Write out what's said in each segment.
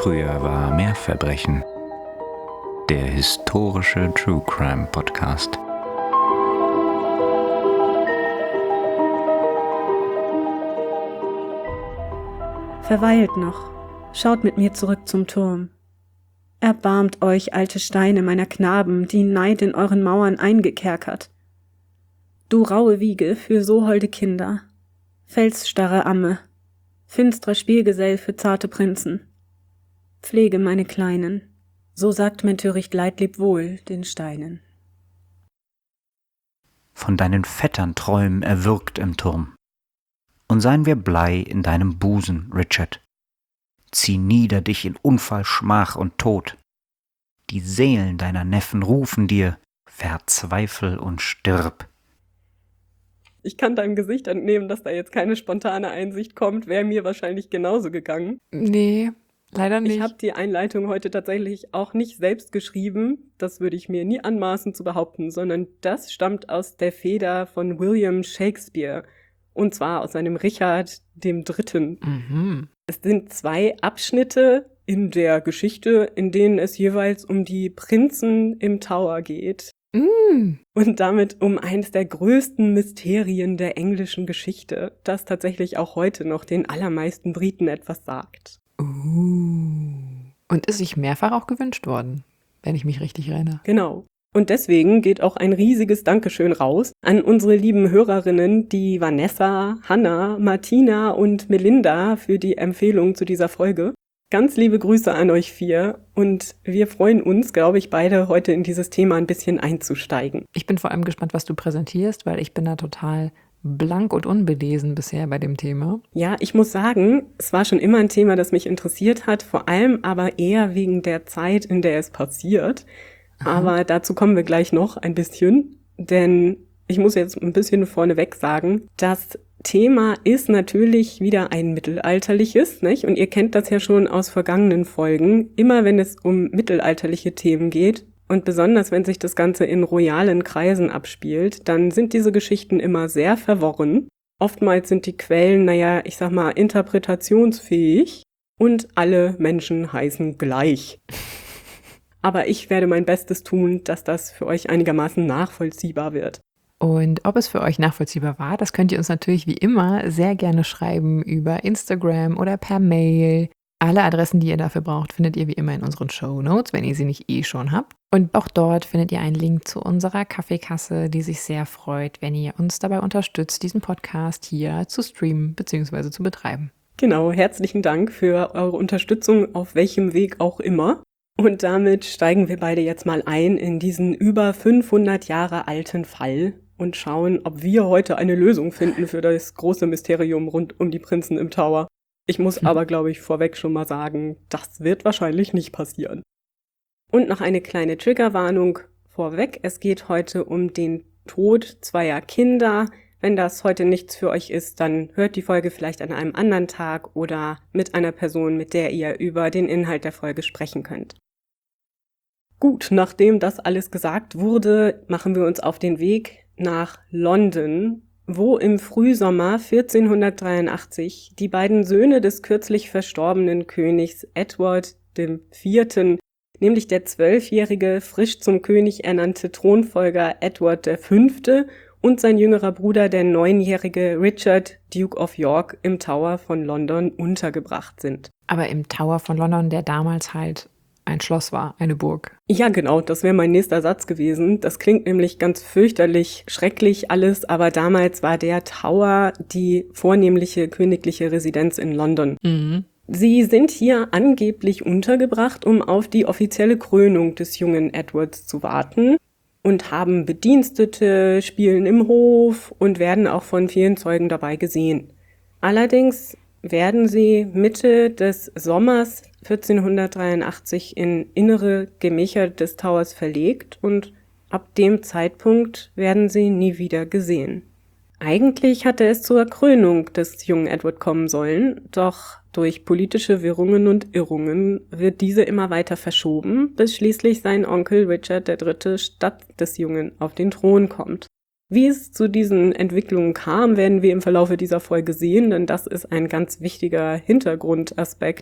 Früher war mehr Verbrechen. Der historische True Crime Podcast. Verweilt noch, schaut mit mir zurück zum Turm. Erbarmt euch, alte Steine meiner Knaben, die Neid in euren Mauern eingekerkert. Du raue Wiege für so holde Kinder, felsstarre Amme, finstrer Spielgesell für zarte Prinzen. Pflege meine Kleinen, so sagt mein töricht Leid leb wohl den Steinen. Von deinen Vettern Träumen erwürgt im Turm. Und seien wir Blei in deinem Busen, Richard. Zieh nieder dich in Unfall, Schmach und Tod. Die Seelen deiner Neffen rufen dir, verzweifel und stirb. Ich kann deinem Gesicht entnehmen, dass da jetzt keine spontane Einsicht kommt, wäre mir wahrscheinlich genauso gegangen. Nee, leider nicht. Ich habe die Einleitung heute tatsächlich auch nicht selbst geschrieben, das würde ich mir nie anmaßen zu behaupten, sondern das stammt aus der Feder von William Shakespeare. Und zwar aus seinem Richard III. Mhm. Es sind 2 Abschnitte in der Geschichte, in denen es jeweils um die Prinzen im Tower geht. Und damit um eines der größten Mysterien der englischen Geschichte, das tatsächlich auch heute noch den allermeisten Briten etwas sagt. Und ist sich mehrfach auch gewünscht worden, wenn ich mich richtig erinnere. Genau. Und deswegen geht auch ein riesiges Dankeschön raus an unsere lieben Hörerinnen, die Vanessa, Hannah, Martina und Melinda für die Empfehlung zu dieser Folge. Ganz liebe Grüße an euch 4 und wir freuen uns, glaube ich, beide heute in dieses Thema ein bisschen einzusteigen. Ich bin vor allem gespannt, was du präsentierst, weil ich bin da total blank und unbelesen bisher bei dem Thema. Ja, ich muss sagen, es war schon immer ein Thema, das mich interessiert hat, vor allem aber eher wegen der Zeit, in der es passiert. Aber dazu kommen wir gleich noch ein bisschen, denn ich muss jetzt ein bisschen vorneweg sagen, das Thema ist natürlich wieder ein mittelalterliches, nicht? Und ihr kennt das ja schon aus vergangenen Folgen. Immer wenn es um mittelalterliche Themen geht und besonders wenn sich das Ganze in royalen Kreisen abspielt, dann sind diese Geschichten immer sehr verworren. Oftmals sind die Quellen, ich sag mal, interpretationsfähig und alle Menschen heißen gleich. Aber ich werde mein Bestes tun, dass das für euch einigermaßen nachvollziehbar wird. Und ob es für euch nachvollziehbar war, das könnt ihr uns natürlich wie immer sehr gerne schreiben über Instagram oder per Mail. Alle Adressen, die ihr dafür braucht, findet ihr wie immer in unseren Shownotes, wenn ihr sie nicht schon habt. Und auch dort findet ihr einen Link zu unserer Kaffeekasse, die sich sehr freut, wenn ihr uns dabei unterstützt, diesen Podcast hier zu streamen bzw. zu betreiben. Genau, herzlichen Dank für eure Unterstützung, auf welchem Weg auch immer. Und damit steigen wir beide jetzt mal ein in diesen über 500 Jahre alten Fall und schauen, ob wir heute eine Lösung finden für das große Mysterium rund um die Prinzen im Tower. Ich muss aber, glaube ich, vorweg schon mal sagen, das wird wahrscheinlich nicht passieren. Und noch eine kleine Triggerwarnung vorweg. Es geht heute um den Tod 2 Kinder. Wenn das heute nichts für euch ist, dann hört die Folge vielleicht an einem anderen Tag oder mit einer Person, mit der ihr über den Inhalt der Folge sprechen könnt. Gut, nachdem das alles gesagt wurde, machen wir uns auf den Weg nach London, wo im Frühsommer 1483 die beiden Söhne des kürzlich verstorbenen Königs Edward IV., nämlich der 12-jährige, frisch zum König ernannte Thronfolger Edward V. und sein jüngerer Bruder, der 9-jährige Richard, Duke of York, im Tower von London untergebracht sind. Aber im Tower von London, der damals halt ein Schloss war, eine Burg. Ja, genau, das wäre mein nächster Satz gewesen. Das klingt nämlich ganz fürchterlich, schrecklich alles, aber damals war der Tower die vornehmliche königliche Residenz in London. Mhm. Sie sind hier angeblich untergebracht, um auf die offizielle Krönung des jungen Edwards zu warten und haben Bedienstete, spielen im Hof und werden auch von vielen Zeugen dabei gesehen. Allerdings werden sie Mitte des Sommers 1483 in innere Gemächer des Towers verlegt und ab dem Zeitpunkt werden sie nie wieder gesehen. Eigentlich hatte es zur Krönung des jungen Edward kommen sollen, doch durch politische Wirrungen und Irrungen wird diese immer weiter verschoben, bis schließlich sein Onkel Richard III. Statt des Jungen auf den Thron kommt. Wie es zu diesen Entwicklungen kam, werden wir im Verlaufe dieser Folge sehen, denn das ist ein ganz wichtiger Hintergrundaspekt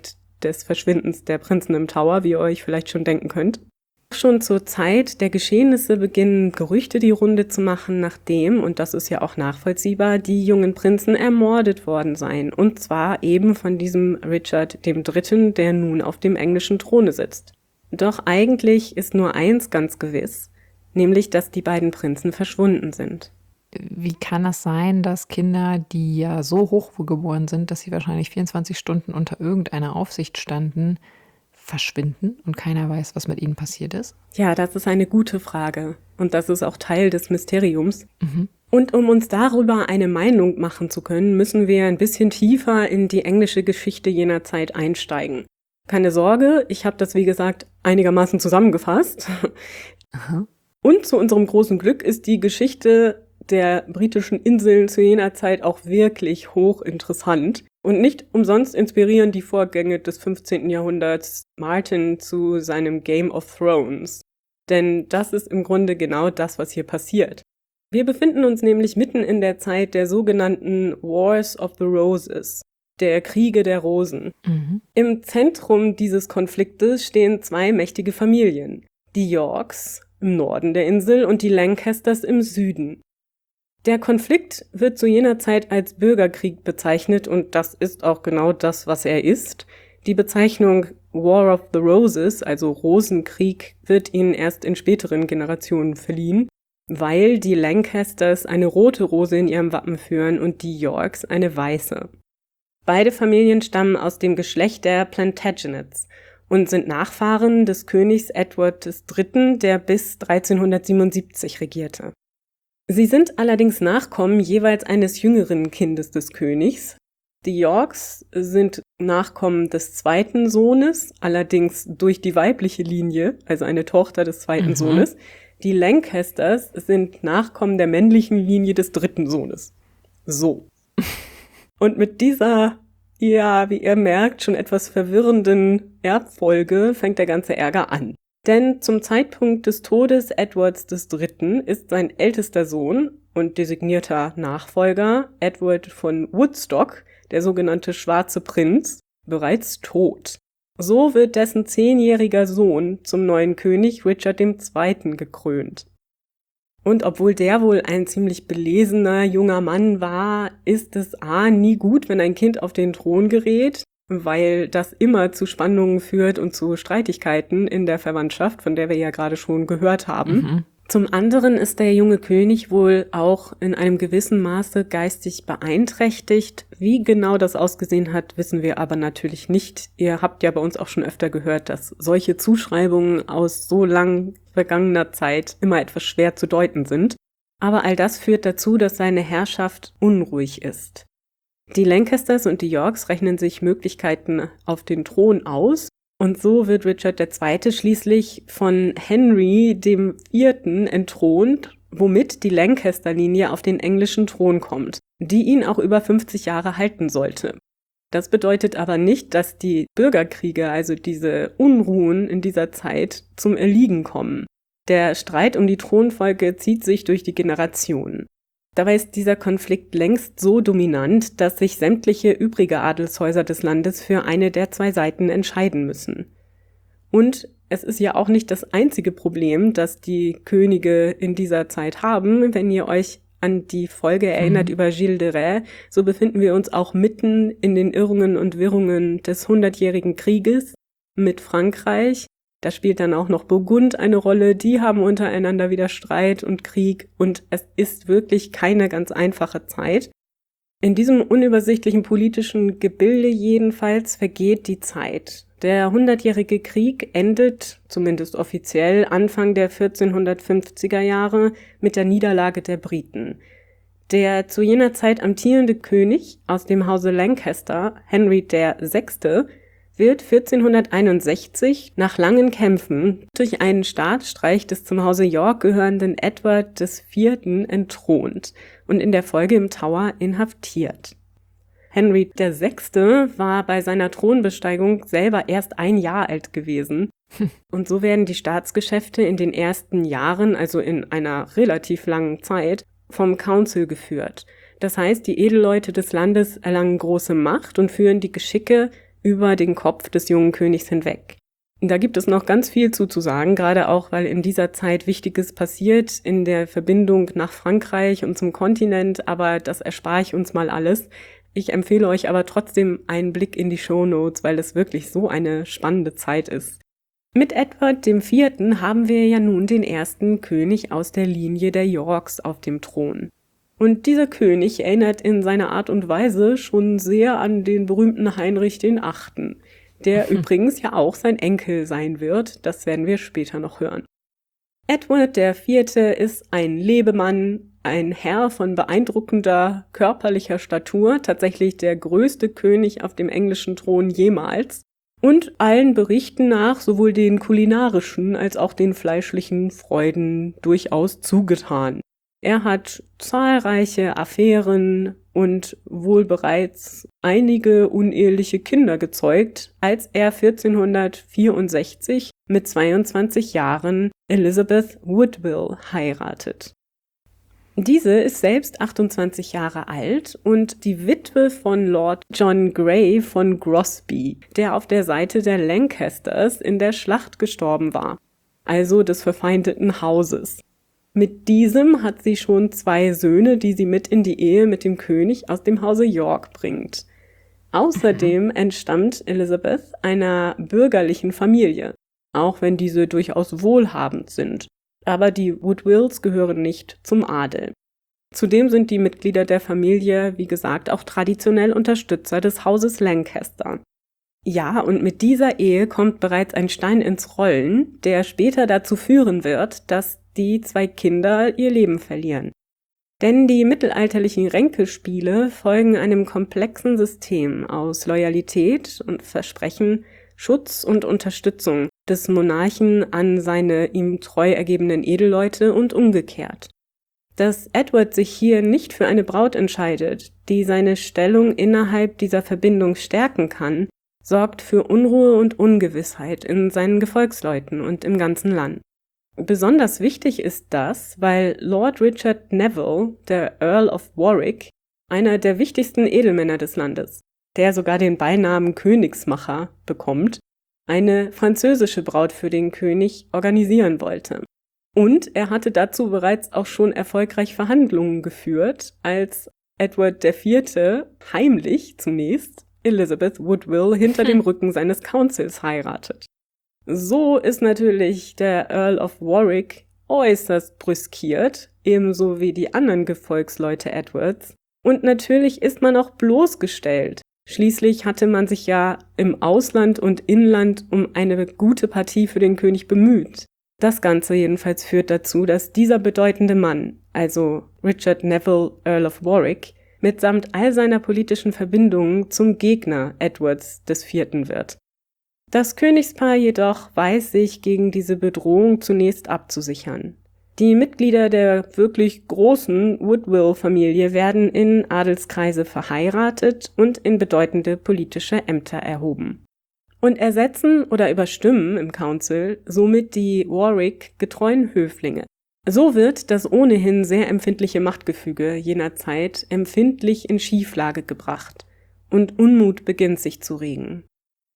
des Verschwindens der Prinzen im Tower, wie ihr euch vielleicht schon denken könnt. Schon zur Zeit der Geschehnisse beginnen Gerüchte die Runde zu machen, nachdem, und das ist ja auch nachvollziehbar, die jungen Prinzen ermordet worden seien. Und zwar eben von diesem Richard III., der nun auf dem englischen Throne sitzt. Doch eigentlich ist nur eins ganz gewiss, nämlich, dass die beiden Prinzen verschwunden sind. Wie kann das sein, dass Kinder, die ja so hochgeboren sind, dass sie wahrscheinlich 24 Stunden unter irgendeiner Aufsicht standen, verschwinden und keiner weiß, was mit ihnen passiert ist? Ja, das ist eine gute Frage. Und das ist auch Teil des Mysteriums. Und um uns darüber eine Meinung machen zu können, müssen wir ein bisschen tiefer in die englische Geschichte jener Zeit einsteigen. Keine Sorge, ich habe das, wie gesagt, einigermaßen zusammengefasst. Aha. Und zu unserem großen Glück ist die Geschichte der britischen Inseln zu jener Zeit auch wirklich hochinteressant. Und nicht umsonst inspirieren die Vorgänge des 15. Jahrhunderts Martin zu seinem Game of Thrones. Denn das ist im Grunde genau das, was hier passiert. Wir befinden uns nämlich mitten in der Zeit der sogenannten Wars of the Roses, der Kriege der Rosen. Im Zentrum dieses Konfliktes stehen zwei mächtige Familien, die Yorks im Norden der Insel und die Lancasters im Süden. Der Konflikt wird zu jener Zeit als Bürgerkrieg bezeichnet und das ist auch genau das, was er ist. Die Bezeichnung War of the Roses, also Rosenkrieg, wird ihnen erst in späteren Generationen verliehen, weil die Lancasters eine rote Rose in ihrem Wappen führen und die Yorks eine weiße. Beide Familien stammen aus dem Geschlecht der Plantagenets und sind Nachfahren des Königs Edward III., der bis 1377 regierte. Sie sind allerdings Nachkommen jeweils eines jüngeren Kindes des Königs. Die Yorks sind Nachkommen des zweiten Sohnes, allerdings durch die weibliche Linie, also eine Tochter des zweiten Sohnes. Die Lancasters sind Nachkommen der männlichen Linie des dritten Sohnes. So. Und mit dieser, ja, wie ihr merkt, schon etwas verwirrenden Erbfolge fängt der ganze Ärger an. Denn zum Zeitpunkt des Todes Edwards III. Ist sein ältester Sohn und designierter Nachfolger Edward von Woodstock, der sogenannte Schwarze Prinz, bereits tot. So wird dessen 10-jähriger Sohn zum neuen König Richard II. Gekrönt. Und obwohl der wohl ein ziemlich belesener junger Mann war, ist es nie gut, wenn ein Kind auf den Thron gerät, weil das immer zu Spannungen führt und zu Streitigkeiten in der Verwandtschaft, von der wir ja gerade schon gehört haben. Zum anderen ist der junge König wohl auch in einem gewissen Maße geistig beeinträchtigt. Wie genau das ausgesehen hat, wissen wir aber natürlich nicht. Ihr habt ja bei uns auch schon öfter gehört, dass solche Zuschreibungen aus so lang vergangener Zeit immer etwas schwer zu deuten sind. Aber all das führt dazu, dass seine Herrschaft unruhig ist. Die Lancasters und die Yorks rechnen sich Möglichkeiten auf den Thron aus und so wird Richard II. Schließlich von Henry IV. Entthront, womit die Lancaster-Linie auf den englischen Thron kommt, die ihn auch über 50 Jahre halten sollte. Das bedeutet aber nicht, dass die Bürgerkriege, also diese Unruhen in dieser Zeit, zum Erliegen kommen. Der Streit um die Thronfolge zieht sich durch die Generationen. Dabei ist dieser Konflikt längst so dominant, dass sich sämtliche übrige Adelshäuser des Landes für eine der zwei Seiten entscheiden müssen. Und es ist ja auch nicht das einzige Problem, das die Könige in dieser Zeit haben. Wenn ihr euch an die Folge erinnert über Gilles de Rais, so befinden wir uns auch mitten in den Irrungen und Wirrungen des 100-jährigen Krieges mit Frankreich. Da spielt dann auch noch Burgund eine Rolle, die haben untereinander wieder Streit und Krieg und es ist wirklich keine ganz einfache Zeit. In diesem unübersichtlichen politischen Gebilde jedenfalls vergeht die Zeit. Der 100-jährige Krieg endet, zumindest offiziell, Anfang der 1450er Jahre mit der Niederlage der Briten. Der zu jener Zeit amtierende König aus dem Hause Lancaster, Henry VI., wird 1461 nach langen Kämpfen durch einen Staatsstreich des zum Hause York gehörenden Edward IV. Entthront und in der Folge im Tower inhaftiert. Henry VI. War bei seiner Thronbesteigung selber erst 1 Jahr alt gewesen. Und so werden die Staatsgeschäfte in den ersten Jahren, also in einer relativ langen Zeit, vom Council geführt. Das heißt, die Edelleute des Landes erlangen große Macht und führen die Geschicke über den Kopf des jungen Königs hinweg. Da gibt es noch ganz viel zu sagen, gerade auch, weil in dieser Zeit Wichtiges passiert in der Verbindung nach Frankreich und zum Kontinent, aber das erspare ich uns mal alles. Ich empfehle euch aber trotzdem einen Blick in die Shownotes, weil es wirklich so eine spannende Zeit ist. Mit Edward IV. Haben wir ja nun den ersten König aus der Linie der Yorks auf dem Thron. Und dieser König erinnert in seiner Art und Weise schon sehr an den berühmten Heinrich VIII., der übrigens ja auch sein Enkel sein wird. Das werden wir später noch hören. Edward IV. Ist ein Lebemann, ein Herr von beeindruckender körperlicher Statur, tatsächlich der größte König auf dem englischen Thron jemals und allen Berichten nach sowohl den kulinarischen als auch den fleischlichen Freuden durchaus zugetan. Er hat zahlreiche Affären und wohl bereits einige uneheliche Kinder gezeugt, als er 1464 mit 22 Jahren Elizabeth Woodville heiratet. Diese ist selbst 28 Jahre alt und die Witwe von Lord John Grey von Grosby, der auf der Seite der Lancasters in der Schlacht gestorben war, also des verfeindeten Hauses. Mit diesem hat sie schon 2 Söhne, die sie mit in die Ehe mit dem König aus dem Hause York bringt. Außerdem entstammt Elizabeth einer bürgerlichen Familie, auch wenn diese durchaus wohlhabend sind. Aber die Woodvilles gehören nicht zum Adel. Zudem sind die Mitglieder der Familie, wie gesagt, auch traditionell Unterstützer des Hauses Lancaster. Ja, und mit dieser Ehe kommt bereits ein Stein ins Rollen, der später dazu führen wird, dass die 2 Kinder ihr Leben verlieren. Denn die mittelalterlichen Ränkespiele folgen einem komplexen System aus Loyalität und Versprechen, Schutz und Unterstützung des Monarchen an seine ihm treu ergebenen Edelleute und umgekehrt. Dass Edward sich hier nicht für eine Braut entscheidet, die seine Stellung innerhalb dieser Verbindung stärken kann, sorgt für Unruhe und Ungewissheit in seinen Gefolgsleuten und im ganzen Land. Besonders wichtig ist das, weil Lord Richard Neville, der Earl of Warwick, einer der wichtigsten Edelmänner des Landes, der sogar den Beinamen Königsmacher bekommt, eine französische Braut für den König organisieren wollte. Und er hatte dazu bereits auch schon erfolgreich Verhandlungen geführt, als Edward IV. Heimlich zunächst Elizabeth Woodville hinter dem Rücken seines Councils heiratet. So ist natürlich der Earl of Warwick äußerst brüskiert, ebenso wie die anderen Gefolgsleute Edwards. Und natürlich ist man auch bloßgestellt. Schließlich hatte man sich ja im Ausland und Inland um eine gute Partie für den König bemüht. Das Ganze jedenfalls führt dazu, dass dieser bedeutende Mann, also Richard Neville, Earl of Warwick, mitsamt all seiner politischen Verbindungen zum Gegner Edwards IV. Wird. Das Königspaar jedoch weiß sich gegen diese Bedrohung zunächst abzusichern. Die Mitglieder der wirklich großen Woodville-Familie werden in Adelskreise verheiratet und in bedeutende politische Ämter erhoben. Und ersetzen oder überstimmen im Council somit die Warwick-getreuen Höflinge. So wird das ohnehin sehr empfindliche Machtgefüge jener Zeit empfindlich in Schieflage gebracht und Unmut beginnt sich zu regen.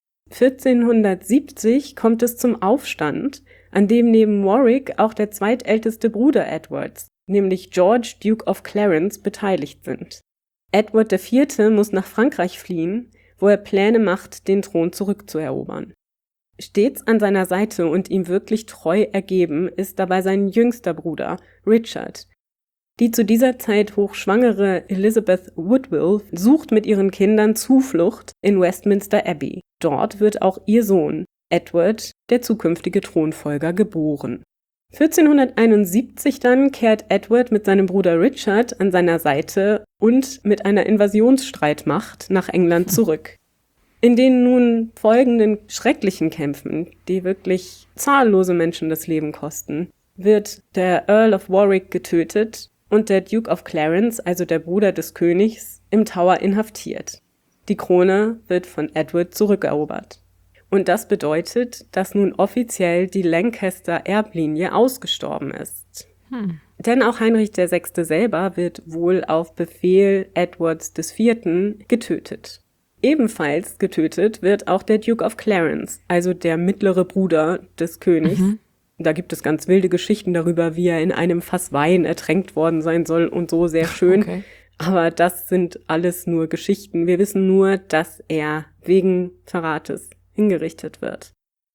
1470 kommt es zum Aufstand, an dem neben Warwick auch der zweitälteste Bruder Edwards, nämlich George, Duke of Clarence, beteiligt sind. Edward IV. Muss nach Frankreich fliehen, wo er Pläne macht, den Thron zurückzuerobern. Stets an seiner Seite und ihm wirklich treu ergeben ist dabei sein jüngster Bruder, Richard. Die zu dieser Zeit hochschwangere Elizabeth Woodville sucht mit ihren Kindern Zuflucht in Westminster Abbey. Dort wird auch ihr Sohn, Edward, der zukünftige Thronfolger, geboren. 1471 dann kehrt Edward mit seinem Bruder Richard an seiner Seite und mit einer Invasionsstreitmacht nach England zurück. In den nun folgenden schrecklichen Kämpfen, die wirklich zahllose Menschen das Leben kosten, wird der Earl of Warwick getötet und der Duke of Clarence, also der Bruder des Königs, im Tower inhaftiert. Die Krone wird von Edward zurückerobert. Und das bedeutet, dass nun offiziell die Lancaster-Erblinie ausgestorben ist. Denn auch Heinrich VI. Selber wird wohl auf Befehl Edwards IV. Getötet. Ebenfalls getötet wird auch der Duke of Clarence, also der mittlere Bruder des Königs. Da gibt es ganz wilde Geschichten darüber, wie er in einem Fass Wein ertränkt worden sein soll und so, sehr schön. Okay. Aber das sind alles nur Geschichten. Wir wissen nur, dass er wegen Verrates hingerichtet wird.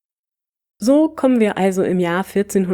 So kommen wir also im Jahr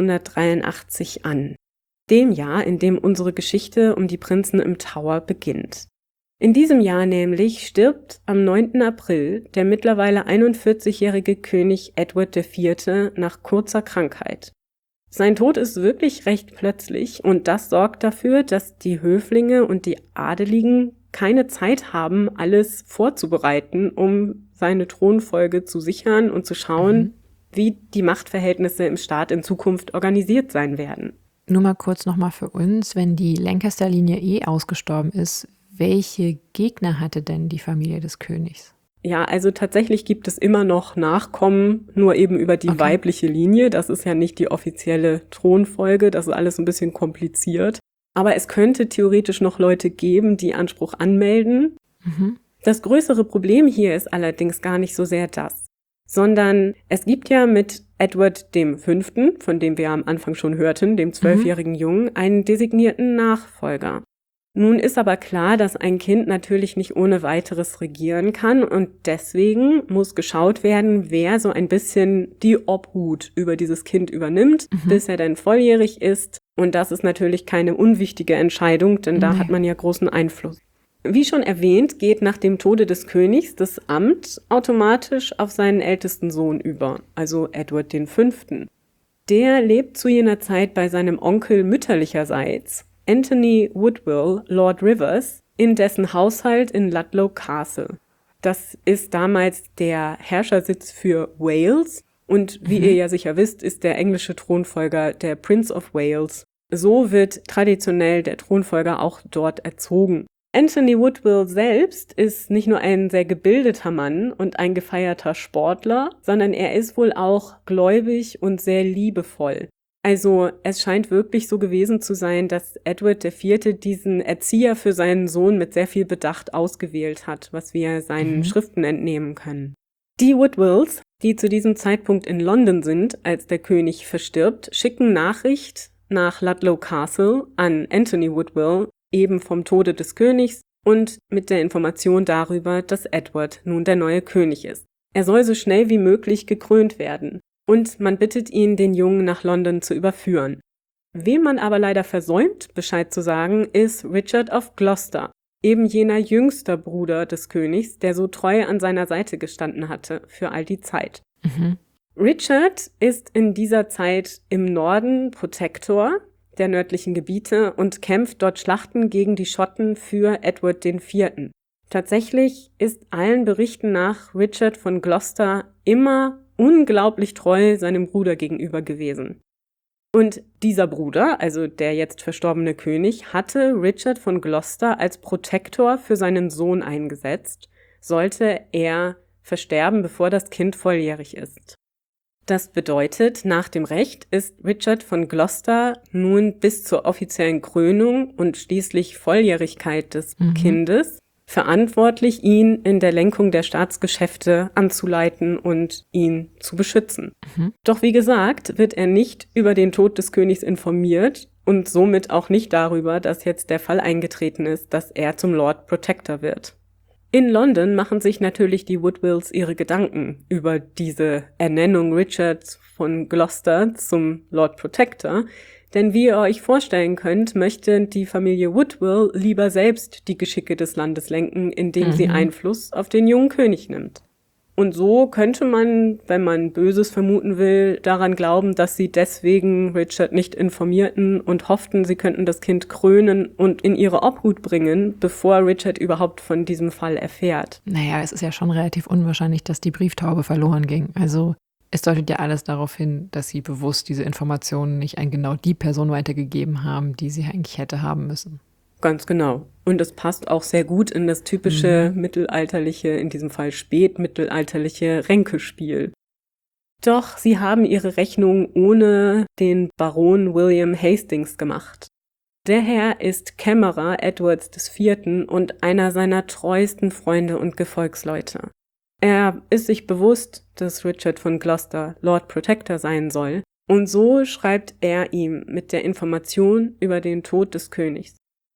1483 an. Dem Jahr, in dem unsere Geschichte um die Prinzen im Tower beginnt. In diesem Jahr nämlich stirbt am 9. April der mittlerweile 41-jährige König Edward IV. Nach kurzer Krankheit. Sein Tod ist wirklich recht plötzlich und das sorgt dafür, dass die Höflinge und die Adeligen keine Zeit haben, alles vorzubereiten, um seine Thronfolge zu sichern und zu schauen, wie die Machtverhältnisse im Staat in Zukunft organisiert sein werden. Nur mal kurz nochmal für uns, wenn die Lancaster-Linie ausgestorben ist, welche Gegner hatte denn die Familie des Königs? Ja, also tatsächlich gibt es immer noch Nachkommen, nur eben über die weibliche Linie. Das ist ja nicht die offizielle Thronfolge, das ist alles ein bisschen kompliziert. Aber es könnte theoretisch noch Leute geben, die Anspruch anmelden. Das größere Problem hier ist allerdings gar nicht so sehr das, sondern es gibt ja mit Edward V., von dem wir am Anfang schon hörten, dem 12-jährigen Jungen, einen designierten Nachfolger. Nun ist aber klar, dass ein Kind natürlich nicht ohne weiteres regieren kann und deswegen muss geschaut werden, wer so ein bisschen die Obhut über dieses Kind übernimmt, bis er dann volljährig ist. Und das ist natürlich keine unwichtige Entscheidung, denn da hat man ja großen Einfluss. Wie schon erwähnt, geht nach dem Tode des Königs das Amt automatisch auf seinen ältesten Sohn über, also Edward V. Der lebt zu jener Zeit bei seinem Onkel mütterlicherseits, Anthony Woodville, Lord Rivers, in dessen Haushalt in Ludlow Castle. Das ist damals der Herrschersitz für Wales und wie ihr ja sicher wisst, ist der englische Thronfolger der Prince of Wales. So wird traditionell der Thronfolger auch dort erzogen. Anthony Woodville selbst ist nicht nur ein sehr gebildeter Mann und ein gefeierter Sportler, sondern er ist wohl auch gläubig und sehr liebevoll. Also es scheint wirklich so gewesen zu sein, dass Edward IV. Diesen Erzieher für seinen Sohn mit sehr viel Bedacht ausgewählt hat, was wir seinen Schriften entnehmen können. Die Woodvilles, die zu diesem Zeitpunkt in London sind, als der König verstirbt, schicken Nachricht nach Ludlow Castle an Anthony Woodville, eben vom Tode des Königs und mit der Information darüber, dass Edward nun der neue König ist. Er soll so schnell wie möglich gekrönt werden. Und man bittet ihn, den Jungen nach London zu überführen. Wem man aber leider versäumt, Bescheid zu sagen, ist Richard of Gloucester, eben jener jüngster Bruder des Königs, der so treu an seiner Seite gestanden hatte für all die Zeit. Richard ist in dieser Zeit im Norden Protektor der nördlichen Gebiete und kämpft dort Schlachten gegen die Schotten für Edward IV. Tatsächlich ist allen Berichten nach Richard von Gloucester immer unglaublich treu seinem Bruder gegenüber gewesen. Und dieser Bruder, also der jetzt verstorbene König, hatte Richard von Gloucester als Protektor für seinen Sohn eingesetzt, sollte er versterben, bevor das Kind volljährig ist. Das bedeutet, nach dem Recht ist Richard von Gloucester nun bis zur offiziellen Krönung und schließlich Volljährigkeit des Kindes verantwortlich, ihn in der Lenkung der Staatsgeschäfte anzuleiten und ihn zu beschützen. Doch wie gesagt, wird er nicht über den Tod des Königs informiert und somit auch nicht darüber, dass jetzt der Fall eingetreten ist, dass er zum Lord Protector wird. In London machen sich natürlich die Woodvilles ihre Gedanken über diese Ernennung Richards von Gloucester zum Lord Protector, denn wie ihr euch vorstellen könnt, möchte die Familie Woodville lieber selbst die Geschicke des Landes lenken, indem sie Einfluss auf den jungen König nimmt. Und so könnte man, wenn man Böses vermuten will, daran glauben, dass sie deswegen Richard nicht informierten und hofften, sie könnten das Kind krönen und in ihre Obhut bringen, bevor Richard überhaupt von diesem Fall erfährt. Naja, es ist ja schon relativ unwahrscheinlich, dass die Brieftaube verloren ging. Also es deutet ja alles darauf hin, dass sie bewusst diese Informationen nicht an genau die Person weitergegeben haben, die sie eigentlich hätte haben müssen. Ganz genau. Und es passt auch sehr gut in das typische mittelalterliche, in diesem Fall spätmittelalterliche Ränkespiel. Doch sie haben ihre Rechnung ohne den Baron William Hastings gemacht. Der Herr ist Kämmerer Edwards IV. Und einer seiner treuesten Freunde und Gefolgsleute. Er ist sich bewusst, dass Richard von Gloucester Lord Protector sein soll, und so schreibt er ihm mit der Information über den Tod des Königs.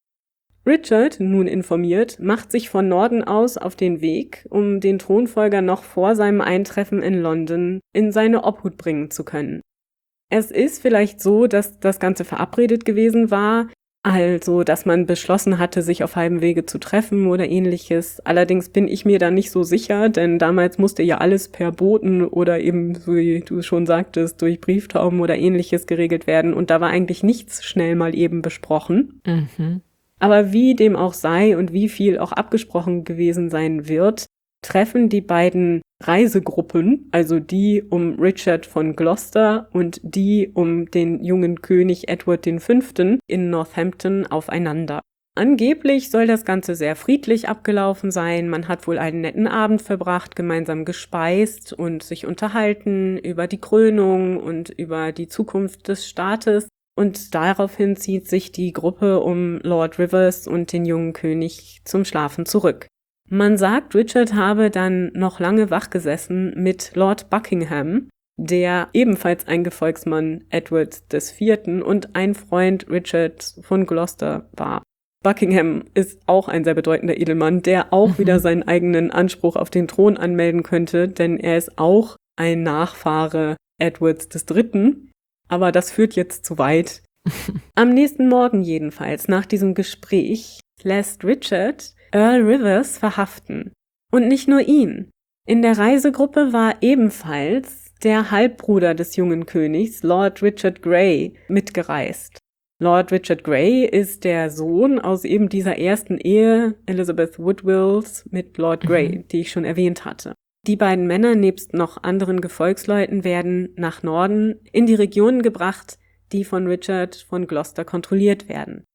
Richard, nun informiert, macht sich von Norden aus auf den Weg, um den Thronfolger noch vor seinem Eintreffen in London in seine Obhut bringen zu können. Es ist vielleicht so, dass das Ganze verabredet gewesen war, also dass man beschlossen hatte, sich auf halbem Wege zu treffen oder ähnliches. Allerdings bin ich mir da nicht so sicher, denn damals musste ja alles per Boten oder eben, wie du schon sagtest, durch Brieftauben oder ähnliches geregelt werden und da war eigentlich nichts schnell mal eben besprochen. Mhm. Aber wie dem auch sei und wie viel auch abgesprochen gewesen sein wird, treffen die beiden Reisegruppen, also die um Richard von Gloucester und die um den jungen König Edward V. in Northampton aufeinander. Angeblich soll das Ganze sehr friedlich abgelaufen sein. Man hat wohl einen netten Abend verbracht, gemeinsam gespeist und sich unterhalten über die Krönung und über die Zukunft des Staates. Und daraufhin zieht sich die Gruppe um Lord Rivers und den jungen König zum Schlafen zurück. Man sagt, Richard habe dann noch lange wachgesessen mit Lord Buckingham, der ebenfalls ein Gefolgsmann Edwards IV. Und ein Freund Richards von Gloucester war. Buckingham ist auch ein sehr bedeutender Edelmann, der auch wieder seinen eigenen Anspruch auf den Thron anmelden könnte, denn er ist auch ein Nachfahre Edwards III., aber das führt jetzt zu weit. Am nächsten Morgen jedenfalls, nach diesem Gespräch, lässt Richard Earl Rivers verhaften. Und nicht nur ihn. In der Reisegruppe war ebenfalls der Halbbruder des jungen Königs, Lord Richard Grey, mitgereist. Lord Richard Grey ist der Sohn aus eben dieser ersten Ehe Elizabeth Woodvilles mit Lord Grey, die ich schon erwähnt hatte. Die beiden Männer nebst noch anderen Gefolgsleuten werden nach Norden in die Regionen gebracht, die von Richard von Gloucester kontrolliert werden.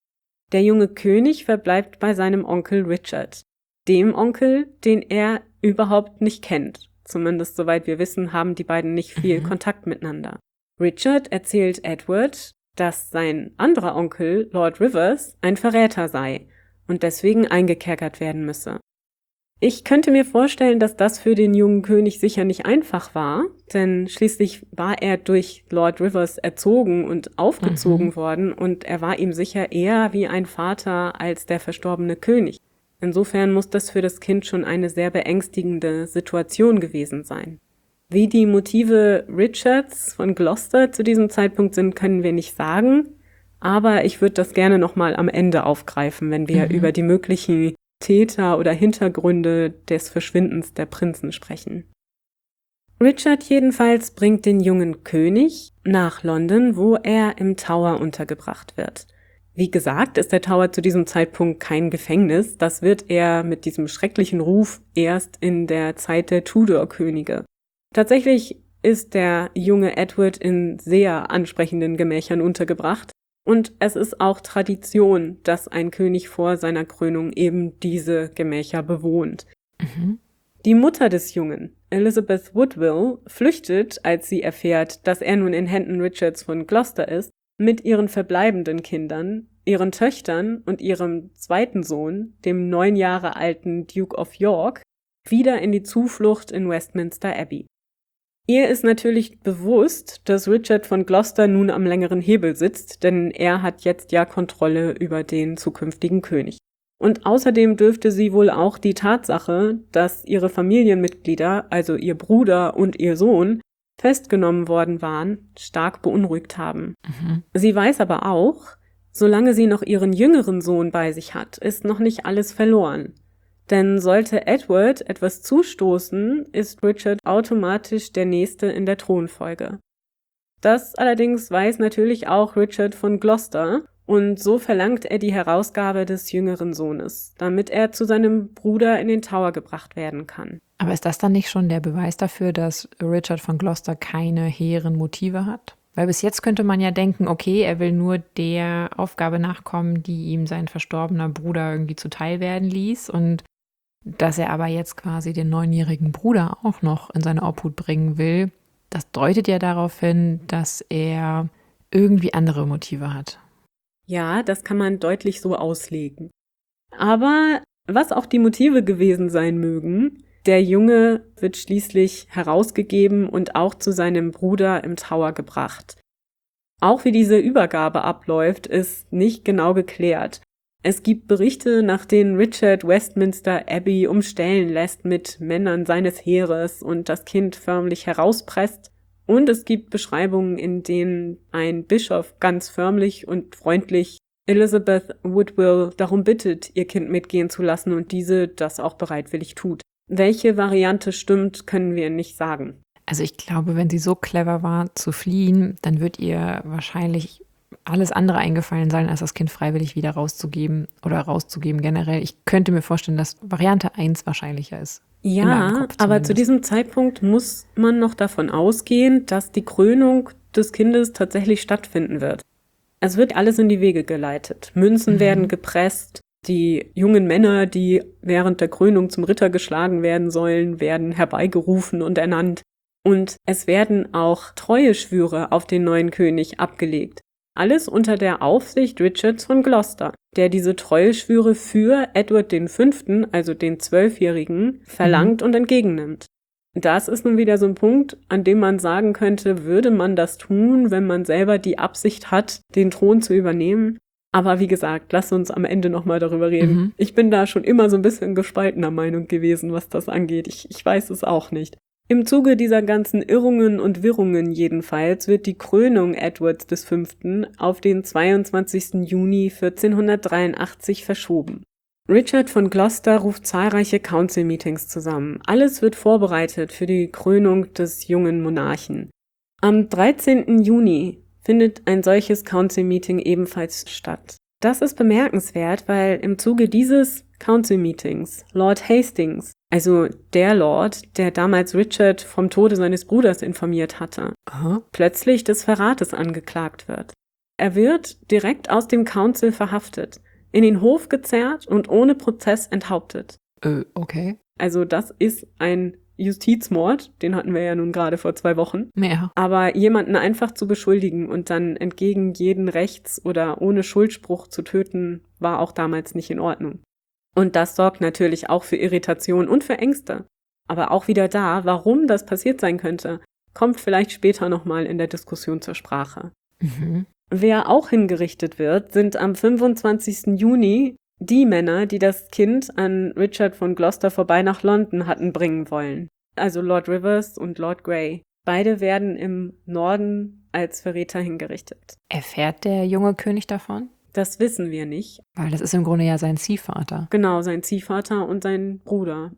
Der junge König verbleibt bei seinem Onkel Richard, dem Onkel, den er überhaupt nicht kennt. Zumindest soweit wir wissen, haben die beiden nicht viel Kontakt miteinander. Richard erzählt Edward, dass sein anderer Onkel, Lord Rivers, ein Verräter sei und deswegen eingekerkert werden müsse. Ich könnte mir vorstellen, dass das für den jungen König sicher nicht einfach war, denn schließlich war er durch Lord Rivers erzogen und aufgezogen worden und er war ihm sicher eher wie ein Vater als der verstorbene König. Insofern muss das für das Kind schon eine sehr beängstigende Situation gewesen sein. Wie die Motive Richards von Gloucester zu diesem Zeitpunkt sind, können wir nicht sagen, aber ich würde das gerne nochmal am Ende aufgreifen, wenn wir über die möglichen Täter oder Hintergründe des Verschwindens der Prinzen sprechen. Richard jedenfalls bringt den jungen König nach London, wo er im Tower untergebracht wird. Wie gesagt, ist der Tower zu diesem Zeitpunkt kein Gefängnis, das wird er mit diesem schrecklichen Ruf erst in der Zeit der Tudor-Könige. Tatsächlich ist der junge Edward in sehr ansprechenden Gemächern untergebracht. Und es ist auch Tradition, dass ein König vor seiner Krönung eben diese Gemächer bewohnt. Die Mutter des Jungen, Elizabeth Woodville, flüchtet, als sie erfährt, dass er nun in Händen Richards von Gloucester ist, mit ihren verbleibenden Kindern, ihren Töchtern und ihrem zweiten Sohn, dem 9 Jahre alten Duke of York, wieder in die Zuflucht in Westminster Abbey. Ihr ist natürlich bewusst, dass Richard von Gloucester nun am längeren Hebel sitzt, denn er hat jetzt ja Kontrolle über den zukünftigen König. Und außerdem dürfte sie wohl auch die Tatsache, dass ihre Familienmitglieder, also ihr Bruder und ihr Sohn, festgenommen worden waren, stark beunruhigt haben. Sie weiß aber auch, solange sie noch ihren jüngeren Sohn bei sich hat, ist noch nicht alles verloren. Denn sollte Edward etwas zustoßen, ist Richard automatisch der Nächste in der Thronfolge. Das allerdings weiß natürlich auch Richard von Gloucester und so verlangt er die Herausgabe des jüngeren Sohnes, damit er zu seinem Bruder in den Tower gebracht werden kann. Aber ist das dann nicht schon der Beweis dafür, dass Richard von Gloucester keine hehren Motive hat? Weil bis jetzt könnte man ja denken, okay, er will nur der Aufgabe nachkommen, die ihm sein verstorbener Bruder irgendwie zuteil werden ließ und dass er aber jetzt quasi den 9-jährigen Bruder auch noch in seine Obhut bringen will, das deutet ja darauf hin, dass er irgendwie andere Motive hat. Ja, das kann man deutlich so auslegen. Aber was auch die Motive gewesen sein mögen, der Junge wird schließlich herausgegeben und auch zu seinem Bruder im Tower gebracht. Auch wie diese Übergabe abläuft, ist nicht genau geklärt. Es gibt Berichte, nach denen Richard Westminster Abbey umstellen lässt mit Männern seines Heeres und das Kind förmlich herauspresst. Und es gibt Beschreibungen, in denen ein Bischof ganz förmlich und freundlich Elizabeth Woodville darum bittet, ihr Kind mitgehen zu lassen und diese das auch bereitwillig tut. Welche Variante stimmt, können wir nicht sagen. Also ich glaube, wenn sie so clever war zu fliehen, dann wird ihr wahrscheinlich alles andere eingefallen sein, als das Kind freiwillig wieder rauszugeben oder rauszugeben generell. Ich könnte mir vorstellen, dass Variante 1 wahrscheinlicher ist. Ja, aber zu diesem Zeitpunkt muss man noch davon ausgehen, dass die Krönung des Kindes tatsächlich stattfinden wird. Es wird alles in die Wege geleitet. Münzen werden gepresst, die jungen Männer, die während der Krönung zum Ritter geschlagen werden sollen, werden herbeigerufen und ernannt. Und es werden auch Treueschwüre auf den neuen König abgelegt. Alles unter der Aufsicht Richards von Gloucester, der diese Treueschwüre für Edward V., also den 12-Jährigen, verlangt und entgegennimmt. Das ist nun wieder so ein Punkt, an dem man sagen könnte, würde man das tun, wenn man selber die Absicht hat, den Thron zu übernehmen. Aber wie gesagt, lass uns am Ende nochmal darüber reden. Ich bin da schon immer so ein bisschen gespaltener Meinung gewesen, was das angeht. Ich weiß es auch nicht. Im Zuge dieser ganzen Irrungen und Wirrungen jedenfalls wird die Krönung Edwards V. auf den 22. Juni 1483 verschoben. Richard von Gloucester ruft zahlreiche Council-Meetings zusammen. Alles wird vorbereitet für die Krönung des jungen Monarchen. Am 13. Juni findet ein solches Council-Meeting ebenfalls statt. Das ist bemerkenswert, weil im Zuge dieses Council-Meetings Lord Hastings, also der Lord, der damals Richard vom Tode seines Bruders informiert hatte, plötzlich des Verrates angeklagt wird. Er wird direkt aus dem Council verhaftet, in den Hof gezerrt und ohne Prozess enthauptet. Okay. Also das ist ein Justizmord, den hatten wir ja nun gerade vor 2 Wochen. Ja. Aber jemanden einfach zu beschuldigen und dann entgegen jeden Rechts oder ohne Schuldspruch zu töten, war auch damals nicht in Ordnung. Und das sorgt natürlich auch für Irritation und für Ängste. Aber auch wieder da, warum das passiert sein könnte, kommt vielleicht später nochmal in der Diskussion zur Sprache. Wer auch hingerichtet wird, sind am 25. Juni die Männer, die das Kind an Richard von Gloucester vorbei nach London hatten bringen wollen. Also Lord Rivers und Lord Grey. Beide werden im Norden als Verräter hingerichtet. Erfährt der junge König davon? Das wissen wir nicht. Weil das ist im Grunde ja sein Ziehvater. Genau, sein Ziehvater und sein Bruder.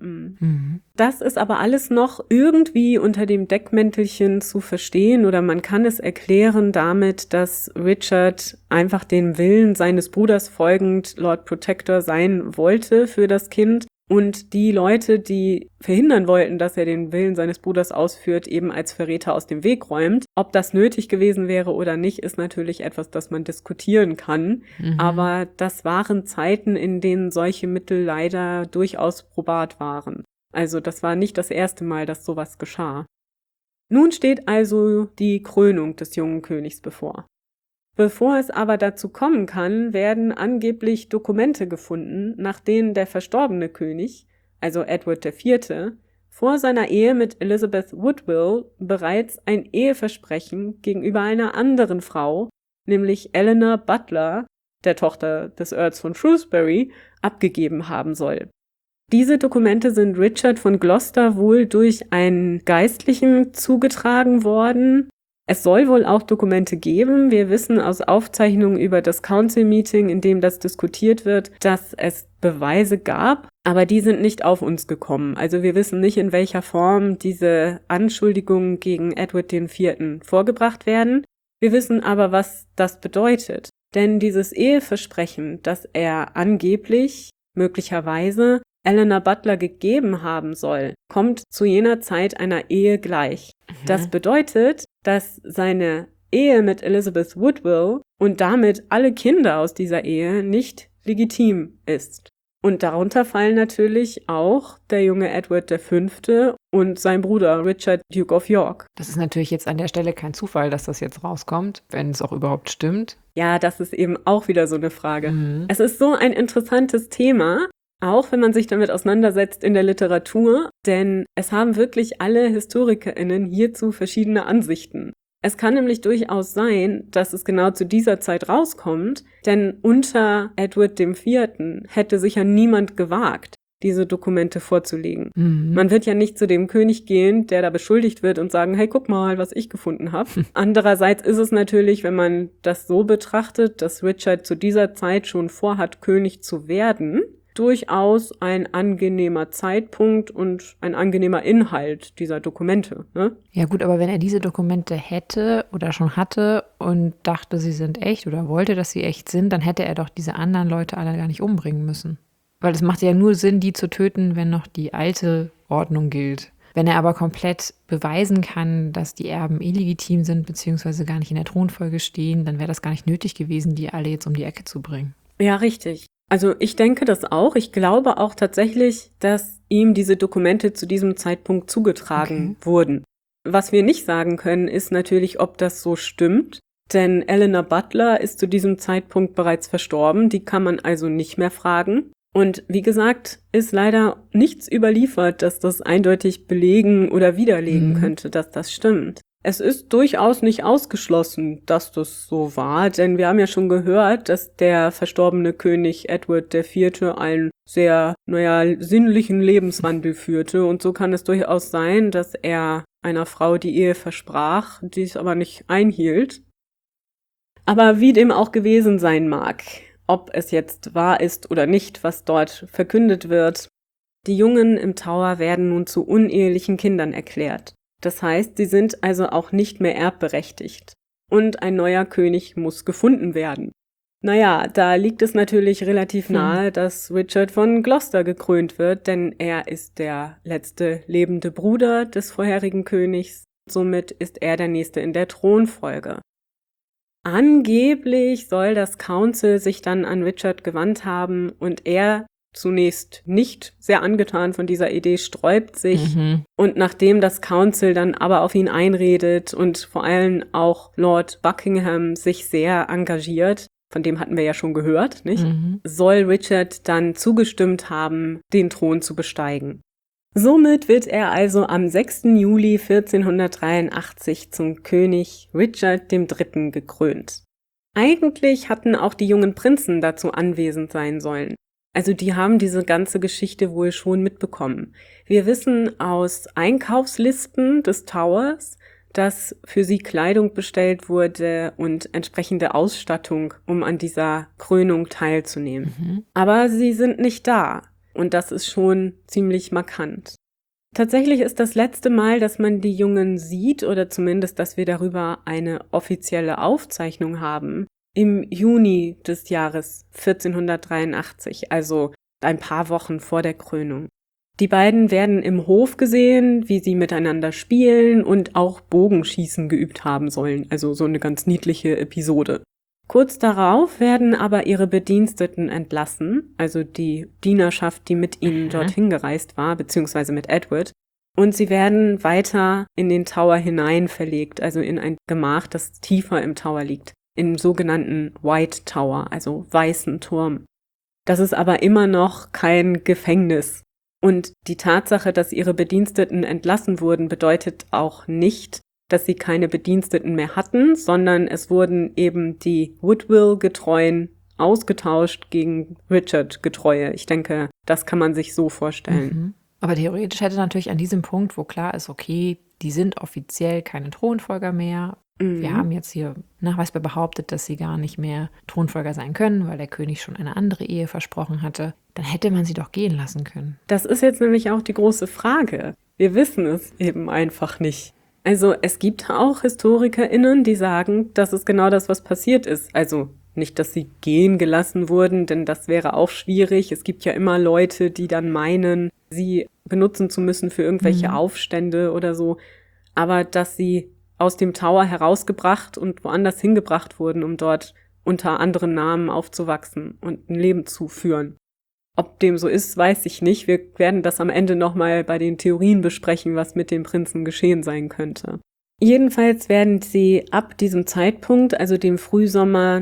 Das ist aber alles noch irgendwie unter dem Deckmäntelchen zu verstehen oder man kann es erklären damit, dass Richard einfach dem Willen seines Bruders folgend Lord Protector sein wollte für das Kind und die Leute, die verhindern wollten, dass er den Willen seines Bruders ausführt, eben als Verräter aus dem Weg räumt. Ob das nötig gewesen wäre oder nicht, ist natürlich etwas, das man diskutieren kann. Aber das waren Zeiten, in denen solche Mittel leider durchaus probat waren. Also das war nicht das erste Mal, dass sowas geschah. Nun steht also die Krönung des jungen Königs bevor. Bevor es aber dazu kommen kann, werden angeblich Dokumente gefunden, nach denen der verstorbene König, also Edward IV., vor seiner Ehe mit Elizabeth Woodville bereits ein Eheversprechen gegenüber einer anderen Frau, nämlich Eleanor Butler, der Tochter des Earls von Shrewsbury, abgegeben haben soll. Diese Dokumente sind Richard von Gloucester wohl durch einen Geistlichen zugetragen worden. Es soll wohl auch Dokumente geben. Wir wissen aus Aufzeichnungen über das Council-Meeting, in dem das diskutiert wird, dass es Beweise gab, aber die sind nicht auf uns gekommen. Also wir wissen nicht, in welcher Form diese Anschuldigungen gegen Edward IV. Vorgebracht werden. Wir wissen aber, was das bedeutet. Denn dieses Eheversprechen, das er angeblich, möglicherweise, Eleanor Butler gegeben haben soll, kommt zu jener Zeit einer Ehe gleich. Das bedeutet, dass seine Ehe mit Elizabeth Woodville und damit alle Kinder aus dieser Ehe nicht legitim ist. Und darunter fallen natürlich auch der junge Edward V. und sein Bruder Richard, Duke of York. Das ist natürlich jetzt an der Stelle kein Zufall, dass das jetzt rauskommt, wenn es auch überhaupt stimmt. Ja, das ist eben auch wieder so eine Frage. Mhm. Es ist so ein interessantes Thema, auch wenn man sich damit auseinandersetzt in der Literatur, denn es haben wirklich alle HistorikerInnen hierzu verschiedene Ansichten. Es kann nämlich durchaus sein, dass es genau zu dieser Zeit rauskommt, denn unter Edward IV. Hätte sicher niemand gewagt, diese Dokumente vorzulegen. Mhm. Man wird ja nicht zu dem König gehen, der da beschuldigt wird und sagen, hey, guck mal, was ich gefunden habe. Andererseits ist es natürlich, wenn man das so betrachtet, dass Richard zu dieser Zeit schon vorhat, König zu werden, durchaus ein angenehmer Zeitpunkt und ein angenehmer Inhalt dieser Dokumente. Ne? Ja gut, aber wenn er diese Dokumente hätte oder schon hatte und dachte, sie sind echt oder wollte, dass sie echt sind, dann hätte er doch diese anderen Leute alle gar nicht umbringen müssen. Weil es macht ja nur Sinn, die zu töten, wenn noch die alte Ordnung gilt. Wenn er aber komplett beweisen kann, dass die Erben illegitim sind beziehungsweise gar nicht in der Thronfolge stehen, dann wäre das gar nicht nötig gewesen, die alle jetzt um die Ecke zu bringen. Ja, richtig. Also ich denke das auch. Ich glaube auch tatsächlich, dass ihm diese Dokumente zu diesem Zeitpunkt zugetragen wurden. Was wir nicht sagen können, ist natürlich, ob das so stimmt. Denn Eleanor Butler ist zu diesem Zeitpunkt bereits verstorben. Die kann man also nicht mehr fragen. Und wie gesagt, ist leider nichts überliefert, dass das eindeutig belegen oder widerlegen könnte, dass das stimmt. Es ist durchaus nicht ausgeschlossen, dass das so war, denn wir haben ja schon gehört, dass der verstorbene König Edward IV. Einen sehr, sinnlichen Lebenswandel führte. Und so kann es durchaus sein, dass er einer Frau die Ehe versprach, dies aber nicht einhielt. Aber wie dem auch gewesen sein mag, ob es jetzt wahr ist oder nicht, was dort verkündet wird, die Jungen im Tower werden nun zu unehelichen Kindern erklärt. Das heißt, sie sind also auch nicht mehr erbberechtigt. Und ein neuer König muss gefunden werden. Naja, da liegt es natürlich relativ nahe, dass Richard von Gloucester gekrönt wird, denn er ist der letzte lebende Bruder des vorherigen Königs. Somit ist er der Nächste in der Thronfolge. Angeblich soll das Council sich dann an Richard gewandt haben und er zunächst nicht sehr angetan von dieser Idee, sträubt sich. Und nachdem das Council dann aber auf ihn einredet und vor allem auch Lord Buckingham sich sehr engagiert, von dem hatten wir ja schon gehört, nicht? Soll Richard dann zugestimmt haben, den Thron zu besteigen. Somit wird er also am 6. Juli 1483 zum König Richard III. Gekrönt. Eigentlich hatten auch die jungen Prinzen dazu anwesend sein sollen. Also die haben diese ganze Geschichte wohl schon mitbekommen. Wir wissen aus Einkaufslisten des Towers, dass für sie Kleidung bestellt wurde und entsprechende Ausstattung, um an dieser Krönung teilzunehmen. Aber sie sind nicht da und das ist schon ziemlich markant. Tatsächlich ist das letzte Mal, dass man die Jungen sieht oder zumindest, dass wir darüber eine offizielle Aufzeichnung haben, im Juni des Jahres 1483, also ein paar Wochen vor der Krönung. Die beiden werden im Hof gesehen, wie sie miteinander spielen und auch Bogenschießen geübt haben sollen, also so eine ganz niedliche Episode. Kurz darauf werden aber ihre Bediensteten entlassen, also die Dienerschaft, die mit ihnen dorthin gereist war, beziehungsweise mit Edward, und sie werden weiter in den Tower hinein verlegt, also in ein Gemach, das tiefer im Tower liegt. Im sogenannten White Tower, also weißen Turm. Das ist aber immer noch kein Gefängnis. Und die Tatsache, dass ihre Bediensteten entlassen wurden, bedeutet auch nicht, dass sie keine Bediensteten mehr hatten, sondern es wurden eben die Woodville-Getreuen ausgetauscht gegen Richard-Getreue. Ich denke, das kann man sich so vorstellen. Aber theoretisch hätte natürlich an diesem Punkt, wo klar ist, okay, die sind offiziell keine Thronfolger mehr. Wir haben jetzt hier nachweisbar behauptet, dass sie gar nicht mehr Thronfolger sein können, weil der König schon eine andere Ehe versprochen hatte. Dann hätte man sie doch gehen lassen können. Das ist jetzt nämlich auch die große Frage. Wir wissen es eben einfach nicht. Also es gibt auch HistorikerInnen, die sagen, das ist genau das, was passiert ist. Also nicht, dass sie gehen gelassen wurden, denn das wäre auch schwierig. Es gibt ja immer Leute, die dann meinen, sie benutzen zu müssen für irgendwelche Aufstände oder so. Aber dass sie aus dem Tower herausgebracht und woanders hingebracht wurden, um dort unter anderen Namen aufzuwachsen und ein Leben zu führen. Ob dem so ist, weiß ich nicht. Wir werden das am Ende nochmal bei den Theorien besprechen, was mit dem Prinzen geschehen sein könnte. Jedenfalls werden sie ab diesem Zeitpunkt, also dem Frühsommer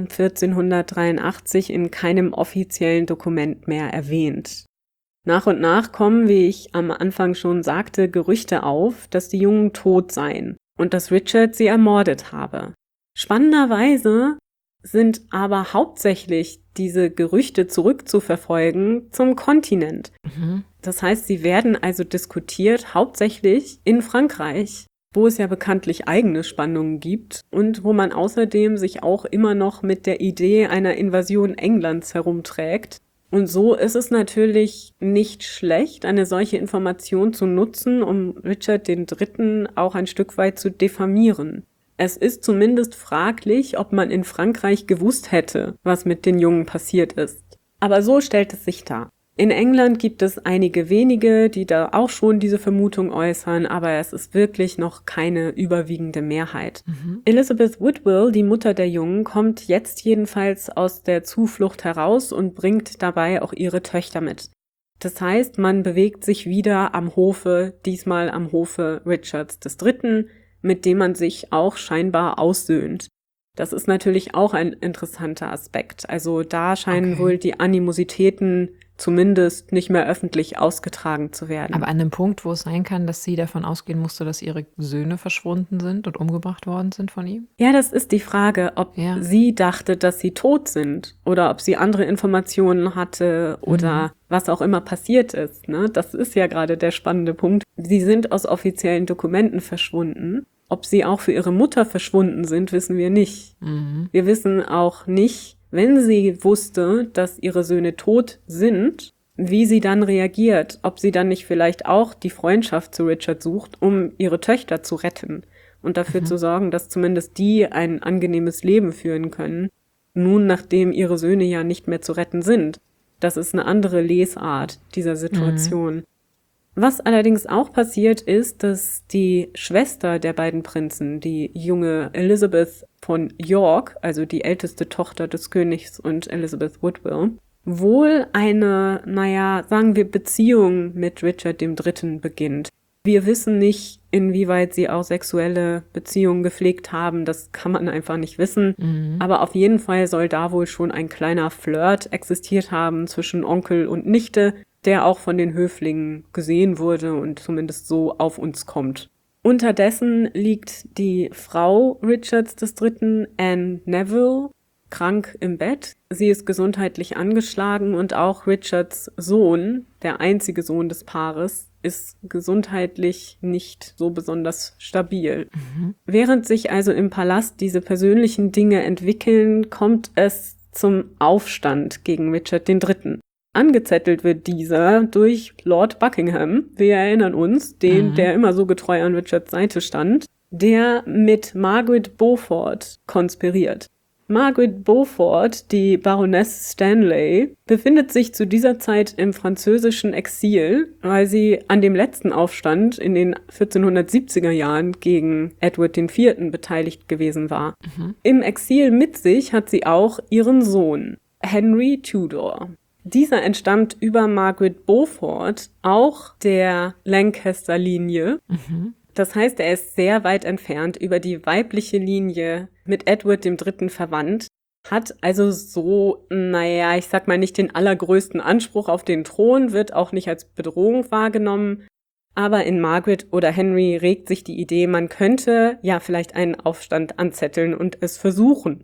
1483, in keinem offiziellen Dokument mehr erwähnt. Nach und nach kommen, wie ich am Anfang schon sagte, Gerüchte auf, dass die Jungen tot seien und dass Richard sie ermordet habe. Spannenderweise sind aber hauptsächlich diese Gerüchte zurückzuverfolgen zum Kontinent. Das heißt, sie werden also diskutiert hauptsächlich in Frankreich, wo es ja bekanntlich eigene Spannungen gibt und wo man außerdem sich auch immer noch mit der Idee einer Invasion Englands herumträgt. Und so ist es natürlich nicht schlecht, eine solche Information zu nutzen, um Richard III. Auch ein Stück weit zu diffamieren. Es ist zumindest fraglich, ob man in Frankreich gewusst hätte, was mit den Jungen passiert ist. Aber so stellt es sich dar. In England gibt es einige wenige, die da auch schon diese Vermutung äußern, aber es ist wirklich noch keine überwiegende Mehrheit. Elizabeth Woodville, die Mutter der Jungen, kommt jetzt jedenfalls aus der Zuflucht heraus und bringt dabei auch ihre Töchter mit. Das heißt, man bewegt sich wieder am Hofe, diesmal am Hofe Richards III., mit dem man sich auch scheinbar aussöhnt. Das ist natürlich auch ein interessanter Aspekt. Also da scheinen wohl die Animositäten zumindest nicht mehr öffentlich ausgetragen zu werden. Aber an dem Punkt, wo es sein kann, dass sie davon ausgehen musste, dass ihre Söhne verschwunden sind und umgebracht worden sind von ihm? Ja, das ist die Frage, ob sie dachte, dass sie tot sind oder ob sie andere Informationen hatte oder was auch immer passiert ist. Ne? Das ist ja gerade der spannende Punkt. Sie sind aus offiziellen Dokumenten verschwunden. Ob sie auch für ihre Mutter verschwunden sind, wissen wir nicht. Wir wissen auch nicht, wenn sie wusste, dass ihre Söhne tot sind, wie sie dann reagiert, ob sie dann nicht vielleicht auch die Freundschaft zu Richard sucht, um ihre Töchter zu retten und dafür zu sorgen, dass zumindest die ein angenehmes Leben führen können, nun nachdem ihre Söhne ja nicht mehr zu retten sind. Das ist eine andere Lesart dieser Situation. Was allerdings auch passiert ist, dass die Schwester der beiden Prinzen, die junge Elizabeth von York, also die älteste Tochter des Königs und Elizabeth Woodville, wohl eine, sagen wir, Beziehung mit Richard III. Beginnt. Wir wissen nicht, inwieweit sie auch sexuelle Beziehungen gepflegt haben, das kann man einfach nicht wissen. Aber auf jeden Fall soll da wohl schon ein kleiner Flirt existiert haben zwischen Onkel und Nichte, der auch von den Höflingen gesehen wurde und zumindest so auf uns kommt. Unterdessen liegt die Frau Richards III., Anne Neville, krank im Bett. Sie ist gesundheitlich angeschlagen und auch Richards Sohn, der einzige Sohn des Paares, ist gesundheitlich nicht so besonders stabil. Während sich also im Palast diese persönlichen Dinge entwickeln, kommt es zum Aufstand gegen Richard III. Angezettelt wird dieser durch Lord Buckingham, wir erinnern uns, der immer so getreu an Richards Seite stand, der mit Margaret Beaufort konspiriert. Margaret Beaufort, die Baroness Stanley, befindet sich zu dieser Zeit im französischen Exil, weil sie an dem letzten Aufstand in den 1470er Jahren gegen Edward IV. Beteiligt gewesen war. Im Exil mit sich hat sie auch ihren Sohn, Henry Tudor. Dieser entstammt über Margaret Beaufort auch der Lancaster-Linie. Das heißt, er ist sehr weit entfernt über die weibliche Linie mit Edward III. Verwandt, hat also so, ich sag mal nicht den allergrößten Anspruch auf den Thron, wird auch nicht als Bedrohung wahrgenommen. Aber in Margaret oder Henry regt sich die Idee, man könnte ja vielleicht einen Aufstand anzetteln und es versuchen.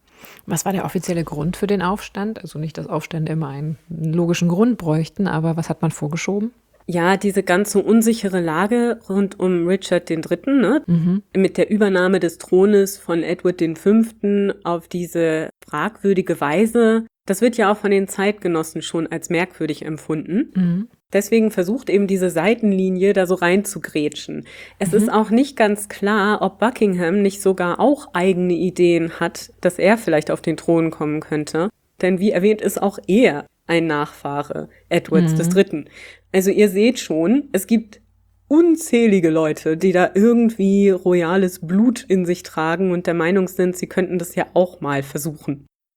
Was war der offizielle Grund für den Aufstand? Also nicht, dass Aufstände immer einen logischen Grund bräuchten, aber was hat man vorgeschoben? Ja, diese ganze unsichere Lage rund um Richard III., mit der Übernahme des Thrones von Edward V. auf diese fragwürdige Weise, das wird ja auch von den Zeitgenossen schon als merkwürdig empfunden. Deswegen versucht eben diese Seitenlinie da so reinzugrätschen. Es ist auch nicht ganz klar, ob Buckingham nicht sogar auch eigene Ideen hat, dass er vielleicht auf den Thron kommen könnte. Denn wie erwähnt, ist auch er ein Nachfahre Edwards III. Also ihr seht schon, es gibt unzählige Leute, die da irgendwie royales Blut in sich tragen und der Meinung sind, sie könnten das ja auch mal versuchen.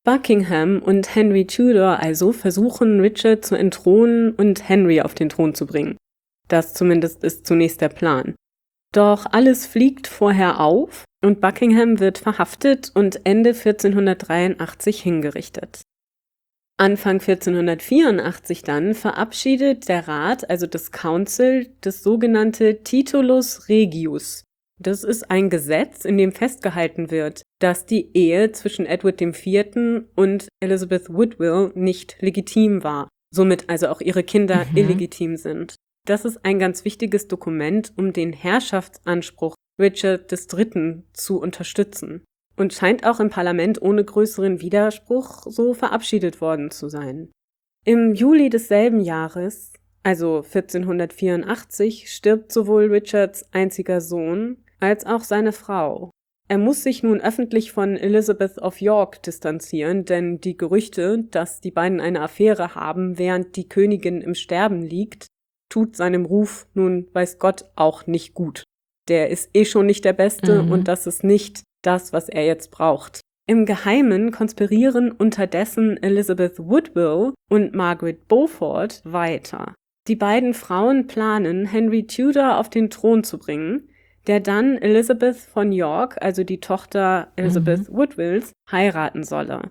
Buckingham und Henry Tudor also versuchen, Richard zu entthronen und Henry auf den Thron zu bringen. Das zumindest ist zunächst der Plan. Doch alles fliegt vorher auf und Buckingham wird verhaftet und Ende 1483 hingerichtet. Anfang 1484 dann verabschiedet der Rat, also das Council, das sogenannte Titulus Regius. Das ist ein Gesetz, in dem festgehalten wird, dass die Ehe zwischen Edward IV. Und Elizabeth Woodville nicht legitim war, somit also auch ihre Kinder illegitim sind. Das ist ein ganz wichtiges Dokument, um den Herrschaftsanspruch Richard III. Zu unterstützen und scheint auch im Parlament ohne größeren Widerspruch so verabschiedet worden zu sein. Im Juli desselben Jahres, also 1484, stirbt sowohl Richards einziger Sohn als auch seine Frau. Er muss sich nun öffentlich von Elizabeth of York distanzieren, denn die Gerüchte, dass die beiden eine Affäre haben, während die Königin im Sterben liegt, tut seinem Ruf nun, weiß Gott, auch nicht gut. Der ist eh schon nicht der Beste und das ist nicht das, was er jetzt braucht. Im Geheimen konspirieren unterdessen Elizabeth Woodville und Margaret Beaufort weiter. Die beiden Frauen planen, Henry Tudor auf den Thron zu bringen, der dann Elizabeth von York, also die Tochter Elizabeth Woodvilles, heiraten solle.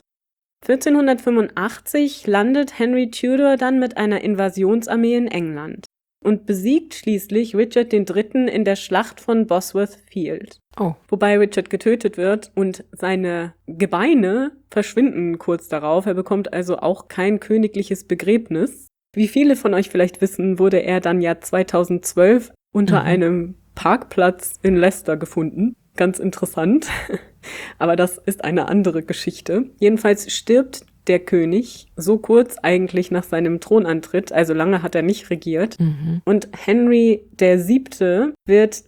1485 landet Henry Tudor dann mit einer Invasionsarmee in England und besiegt schließlich Richard III. In der Schlacht von Bosworth Field. Wobei Richard getötet wird und seine Gebeine verschwinden kurz darauf. Er bekommt also auch kein königliches Begräbnis. Wie viele von euch vielleicht wissen, wurde er dann ja 2012 unter einem Parkplatz in Leicester gefunden. Ganz interessant. Aber das ist eine andere Geschichte. Jedenfalls stirbt der König so kurz eigentlich nach seinem Thronantritt, also lange hat er nicht regiert. Und Henry VII. Wird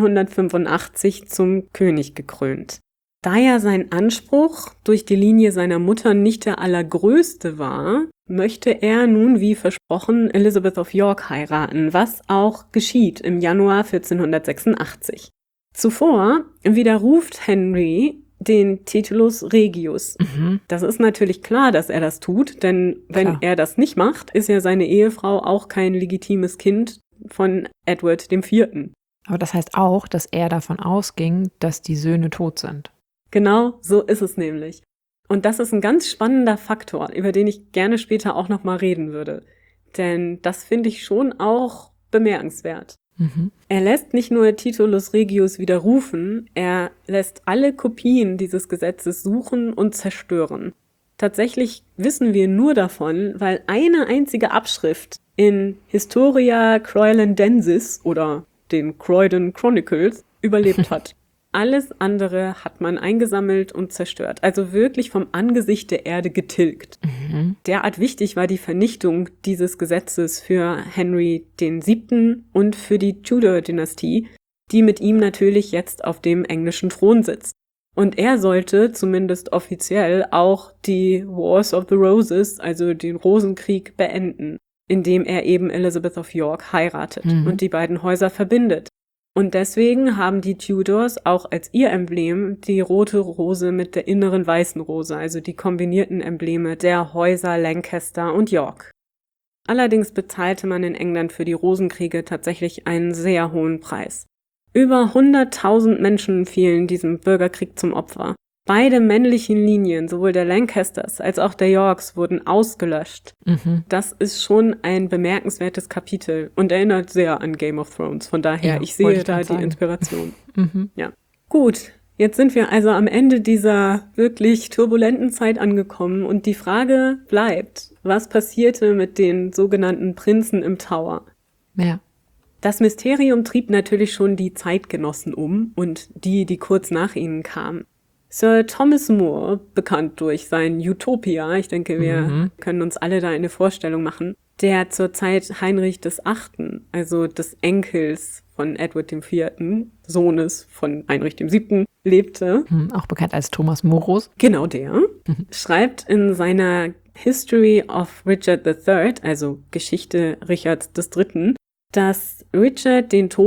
1485 zum König gekrönt. Da ja sein Anspruch durch die Linie seiner Mutter nicht der allergrößte war, möchte er nun wie versprochen Elizabeth of York heiraten, was auch geschieht im Januar 1486. Zuvor widerruft Henry den Titulus Regius. Das ist natürlich klar, dass er das tut, denn wenn er das nicht macht, ist ja seine Ehefrau auch kein legitimes Kind von Edward IV. Aber das heißt auch, dass er davon ausging, dass die Söhne tot sind. Genau, so ist es nämlich. Und das ist ein ganz spannender Faktor, über den ich gerne später auch nochmal reden würde. Denn das finde ich schon auch bemerkenswert. Er lässt nicht nur Titulus Regius widerrufen, er lässt alle Kopien dieses Gesetzes suchen und zerstören. Tatsächlich wissen wir nur davon, weil eine einzige Abschrift in Historia Croylandensis oder den Croydon Chronicles überlebt hat. Alles andere hat man eingesammelt und zerstört, also wirklich vom Angesicht der Erde getilgt. Derart wichtig war die Vernichtung dieses Gesetzes für Henry VII. Und für die Tudor-Dynastie, die mit ihm natürlich jetzt auf dem englischen Thron sitzt. Und er sollte zumindest offiziell auch die Wars of the Roses, also den Rosenkrieg, beenden, indem er eben Elizabeth of York heiratet und die beiden Häuser verbindet. Und deswegen haben die Tudors auch als ihr Emblem die rote Rose mit der inneren weißen Rose, also die kombinierten Embleme der Häuser Lancaster und York. Allerdings bezahlte man in England für die Rosenkriege tatsächlich einen sehr hohen Preis. Über 100.000 Menschen fielen diesem Bürgerkrieg zum Opfer. Beide männlichen Linien, sowohl der Lancasters als auch der Yorks, wurden ausgelöscht. Das ist schon ein bemerkenswertes Kapitel und erinnert sehr an Game of Thrones. Von daher, ich sehe da die Inspiration. Ja. Gut, jetzt sind wir also am Ende dieser wirklich turbulenten Zeit angekommen und die Frage bleibt, was passierte mit den sogenannten Prinzen im Tower? Ja. Das Mysterium trieb natürlich schon die Zeitgenossen um und die kurz nach ihnen kamen. Sir Thomas More, bekannt durch sein Utopia, ich denke, wir können uns alle da eine Vorstellung machen, der zur Zeit Heinrich VIII., also des Enkels von Edward IV., Sohnes von Heinrich VII., lebte. Auch bekannt als Thomas Morus. Genau der. Schreibt in seiner History of Richard III., also Geschichte Richards III., dass Richard den Tod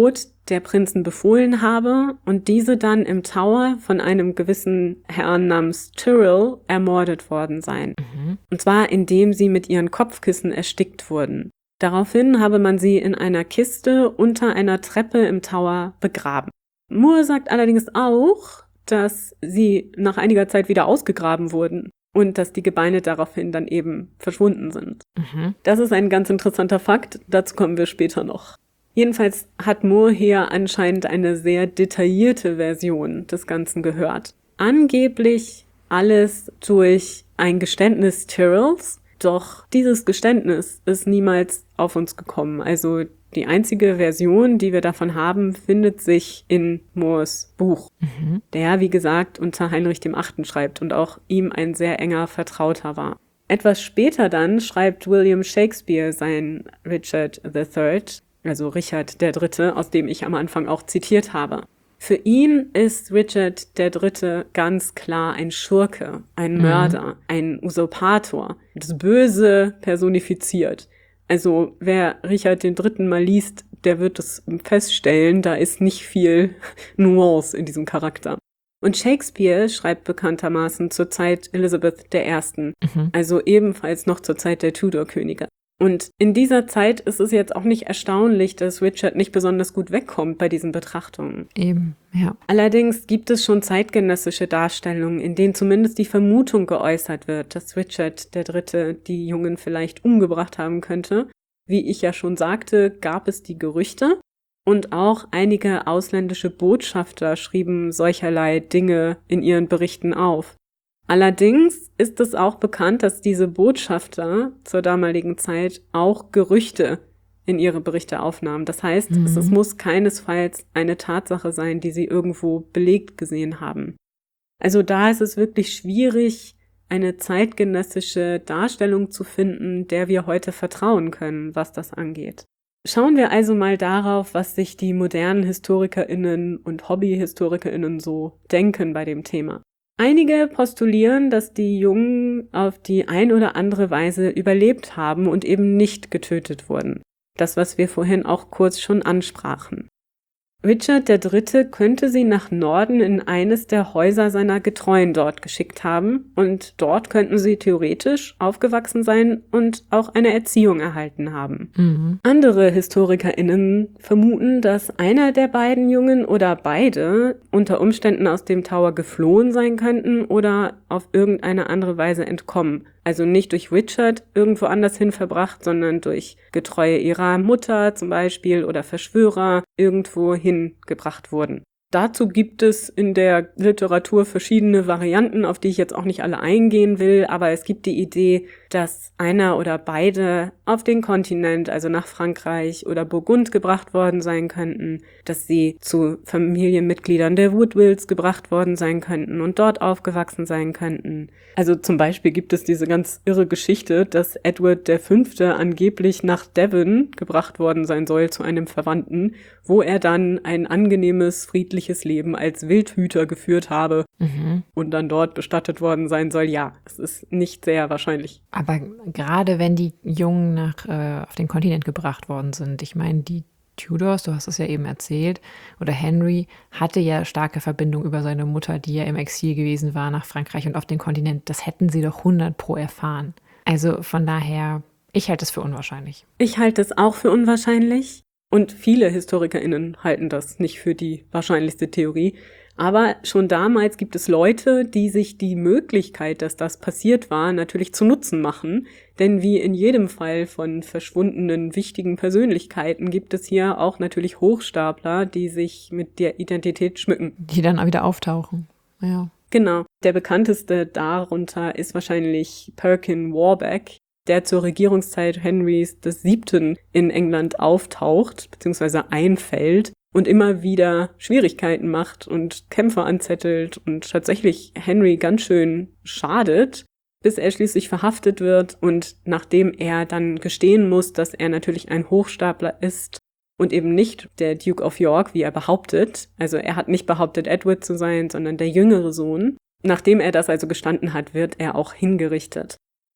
der Prinzen befohlen habe und diese dann im Tower von einem gewissen Herrn namens Tyrrell ermordet worden seien. Und zwar indem sie mit ihren Kopfkissen erstickt wurden. Daraufhin habe man sie in einer Kiste unter einer Treppe im Tower begraben. Moore sagt allerdings auch, dass sie nach einiger Zeit wieder ausgegraben wurden und dass die Gebeine daraufhin dann eben verschwunden sind. Das ist ein ganz interessanter Fakt, dazu kommen wir später noch. Jedenfalls hat Moore hier anscheinend eine sehr detaillierte Version des Ganzen gehört. Angeblich alles durch ein Geständnis Tyrrells, doch dieses Geständnis ist niemals auf uns gekommen. Also die einzige Version, die wir davon haben, findet sich in Moores Buch, der, wie gesagt, unter Heinrich VIII. Schreibt und auch ihm ein sehr enger Vertrauter war. Etwas später dann schreibt William Shakespeare sein Richard III., also Richard III., aus dem ich am Anfang auch zitiert habe. Für ihn ist Richard III. Ganz klar ein Schurke, ein Mörder, ein Usurpator, das Böse personifiziert. Also wer Richard III. Mal liest, der wird es feststellen, da ist nicht viel Nuance in diesem Charakter. Und Shakespeare schreibt bekanntermaßen zur Zeit Elizabeth I., also ebenfalls noch zur Zeit der Tudor-Könige. Und in dieser Zeit ist es jetzt auch nicht erstaunlich, dass Richard nicht besonders gut wegkommt bei diesen Betrachtungen. Eben, ja. Allerdings gibt es schon zeitgenössische Darstellungen, in denen zumindest die Vermutung geäußert wird, dass Richard III. Die Jungen vielleicht umgebracht haben könnte. Wie ich ja schon sagte, gab es die Gerüchte. Und auch einige ausländische Botschafter schrieben solcherlei Dinge in ihren Berichten auf. Allerdings ist es auch bekannt, dass diese Botschafter zur damaligen Zeit auch Gerüchte in ihre Berichte aufnahmen. Das heißt, es muss keinesfalls eine Tatsache sein, die sie irgendwo belegt gesehen haben. Also da ist es wirklich schwierig, eine zeitgenössische Darstellung zu finden, der wir heute vertrauen können, was das angeht. Schauen wir also mal darauf, was sich die modernen HistorikerInnen und HobbyhistorikerInnen so denken bei dem Thema. Einige postulieren, dass die Jungen auf die ein oder andere Weise überlebt haben und eben nicht getötet wurden. Das, was wir vorhin auch kurz schon ansprachen. Richard III. Könnte sie nach Norden in eines der Häuser seiner Getreuen dort geschickt haben und dort könnten sie theoretisch aufgewachsen sein und auch eine Erziehung erhalten haben. Andere HistorikerInnen vermuten, dass einer der beiden Jungen oder beide unter Umständen aus dem Tower geflohen sein könnten oder auf irgendeine andere Weise entkommen. Also nicht durch Richard irgendwo anders hin verbracht, sondern durch Getreue ihrer Mutter zum Beispiel oder Verschwörer irgendwo hingebracht wurden. Dazu gibt es in der Literatur verschiedene Varianten, auf die ich jetzt auch nicht alle eingehen will, aber es gibt die Idee, dass einer oder beide auf den Kontinent, also nach Frankreich oder Burgund gebracht worden sein könnten, dass sie zu Familienmitgliedern der Woodvilles gebracht worden sein könnten und dort aufgewachsen sein könnten. Also zum Beispiel gibt es diese ganz irre Geschichte, dass Edward V. angeblich nach Devon gebracht worden sein soll zu einem Verwandten, wo er dann ein angenehmes, friedliches Leben als Wildhüter geführt habe und dann dort bestattet worden sein soll. Ja, es ist nicht sehr wahrscheinlich. Aber gerade wenn die Jungen auf den Kontinent gebracht worden sind, ich meine, die Tudors, du hast es ja eben erzählt, oder Henry hatte ja starke Verbindung über seine Mutter, die ja im Exil gewesen war nach Frankreich und auf den Kontinent. Das hätten sie doch 100% erfahren. Also von daher, ich halte es für unwahrscheinlich. Ich halte es auch für unwahrscheinlich und viele HistorikerInnen halten das nicht für die wahrscheinlichste Theorie. Aber schon damals gibt es Leute, die sich die Möglichkeit, dass das passiert war, natürlich zu Nutzen machen. Denn wie in jedem Fall von verschwundenen wichtigen Persönlichkeiten gibt es hier auch natürlich Hochstapler, die sich mit der Identität schmücken. Die dann auch wieder auftauchen, ja. Genau. Der bekannteste darunter ist wahrscheinlich Perkin Warbeck, der zur Regierungszeit Henrys VII. In England auftaucht bzw. einfällt und immer wieder Schwierigkeiten macht und Kämpfe anzettelt und tatsächlich Henry ganz schön schadet, bis er schließlich verhaftet wird und nachdem er dann gestehen muss, dass er natürlich ein Hochstapler ist und eben nicht der Duke of York, wie er behauptet, also er hat nicht behauptet, Edward zu sein, sondern der jüngere Sohn. Nachdem er das also gestanden hat, wird er auch hingerichtet.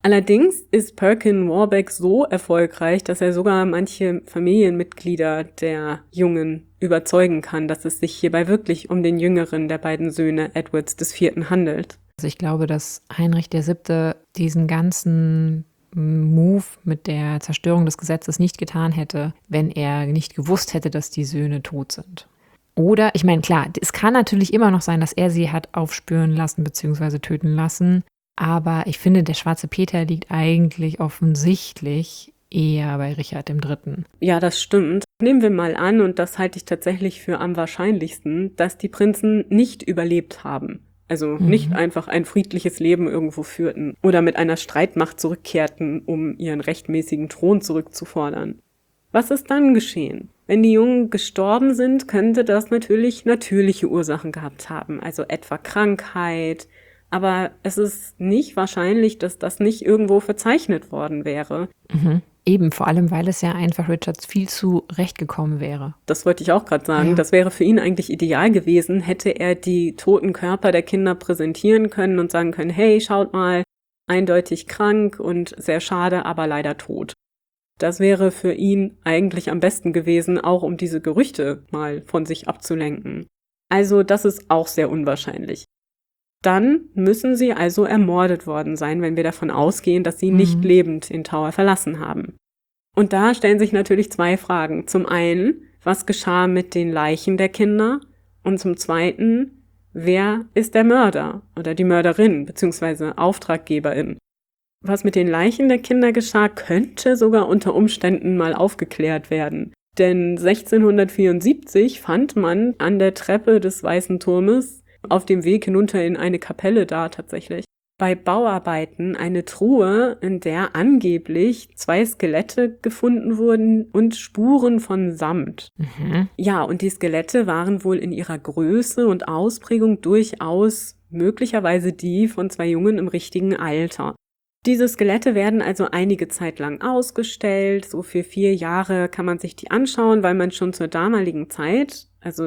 Allerdings ist Perkin Warbeck so erfolgreich, dass er sogar manche Familienmitglieder der Jungen überzeugen kann, dass es sich hierbei wirklich um den jüngeren der beiden Söhne Edwards IV. Handelt. Also ich glaube, dass Heinrich VII. Diesen ganzen Move mit der Zerstörung des Gesetzes nicht getan hätte, wenn er nicht gewusst hätte, dass die Söhne tot sind. Oder, ich meine, klar, es kann natürlich immer noch sein, dass er sie hat aufspüren lassen bzw. töten lassen. Aber ich finde, der schwarze Peter liegt eigentlich offensichtlich eher bei Richard III. Ja, das stimmt. Nehmen wir mal an, und das halte ich tatsächlich für am wahrscheinlichsten, dass die Prinzen nicht überlebt haben. Also nicht einfach ein friedliches Leben irgendwo führten oder mit einer Streitmacht zurückkehrten, um ihren rechtmäßigen Thron zurückzufordern. Was ist dann geschehen? Wenn die Jungen gestorben sind, könnte das natürlich natürliche Ursachen gehabt haben, also etwa Krankheit. Aber es ist nicht wahrscheinlich, dass das nicht irgendwo verzeichnet worden wäre. Eben, vor allem, weil es ja einfach Richards viel zu recht gekommen wäre. Das wollte ich auch gerade sagen. Ja. Das wäre für ihn eigentlich ideal gewesen, hätte er die toten Körper der Kinder präsentieren können und sagen können, hey, schaut mal, eindeutig krank und sehr schade, aber leider tot. Das wäre für ihn eigentlich am besten gewesen, auch um diese Gerüchte mal von sich abzulenken. Also das ist auch sehr unwahrscheinlich. Dann müssen sie also ermordet worden sein, wenn wir davon ausgehen, dass sie nicht lebend den Tower verlassen haben. Und da stellen sich natürlich zwei Fragen. Zum einen, was geschah mit den Leichen der Kinder? Und zum zweiten, wer ist der Mörder oder die Mörderin bzw. Auftraggeberin? Was mit den Leichen der Kinder geschah, könnte sogar unter Umständen mal aufgeklärt werden. Denn 1674 fand man an der Treppe des Weißen Turmes auf dem Weg hinunter in eine Kapelle da tatsächlich, bei Bauarbeiten eine Truhe, in der angeblich 2 Skelette gefunden wurden und Spuren von Samt. Ja, und die Skelette waren wohl in ihrer Größe und Ausprägung durchaus möglicherweise die von 2 Jungen im richtigen Alter. Diese Skelette werden also einige Zeit lang ausgestellt, so für 4 Jahre kann man sich die anschauen, weil man schon zur damaligen Zeit, also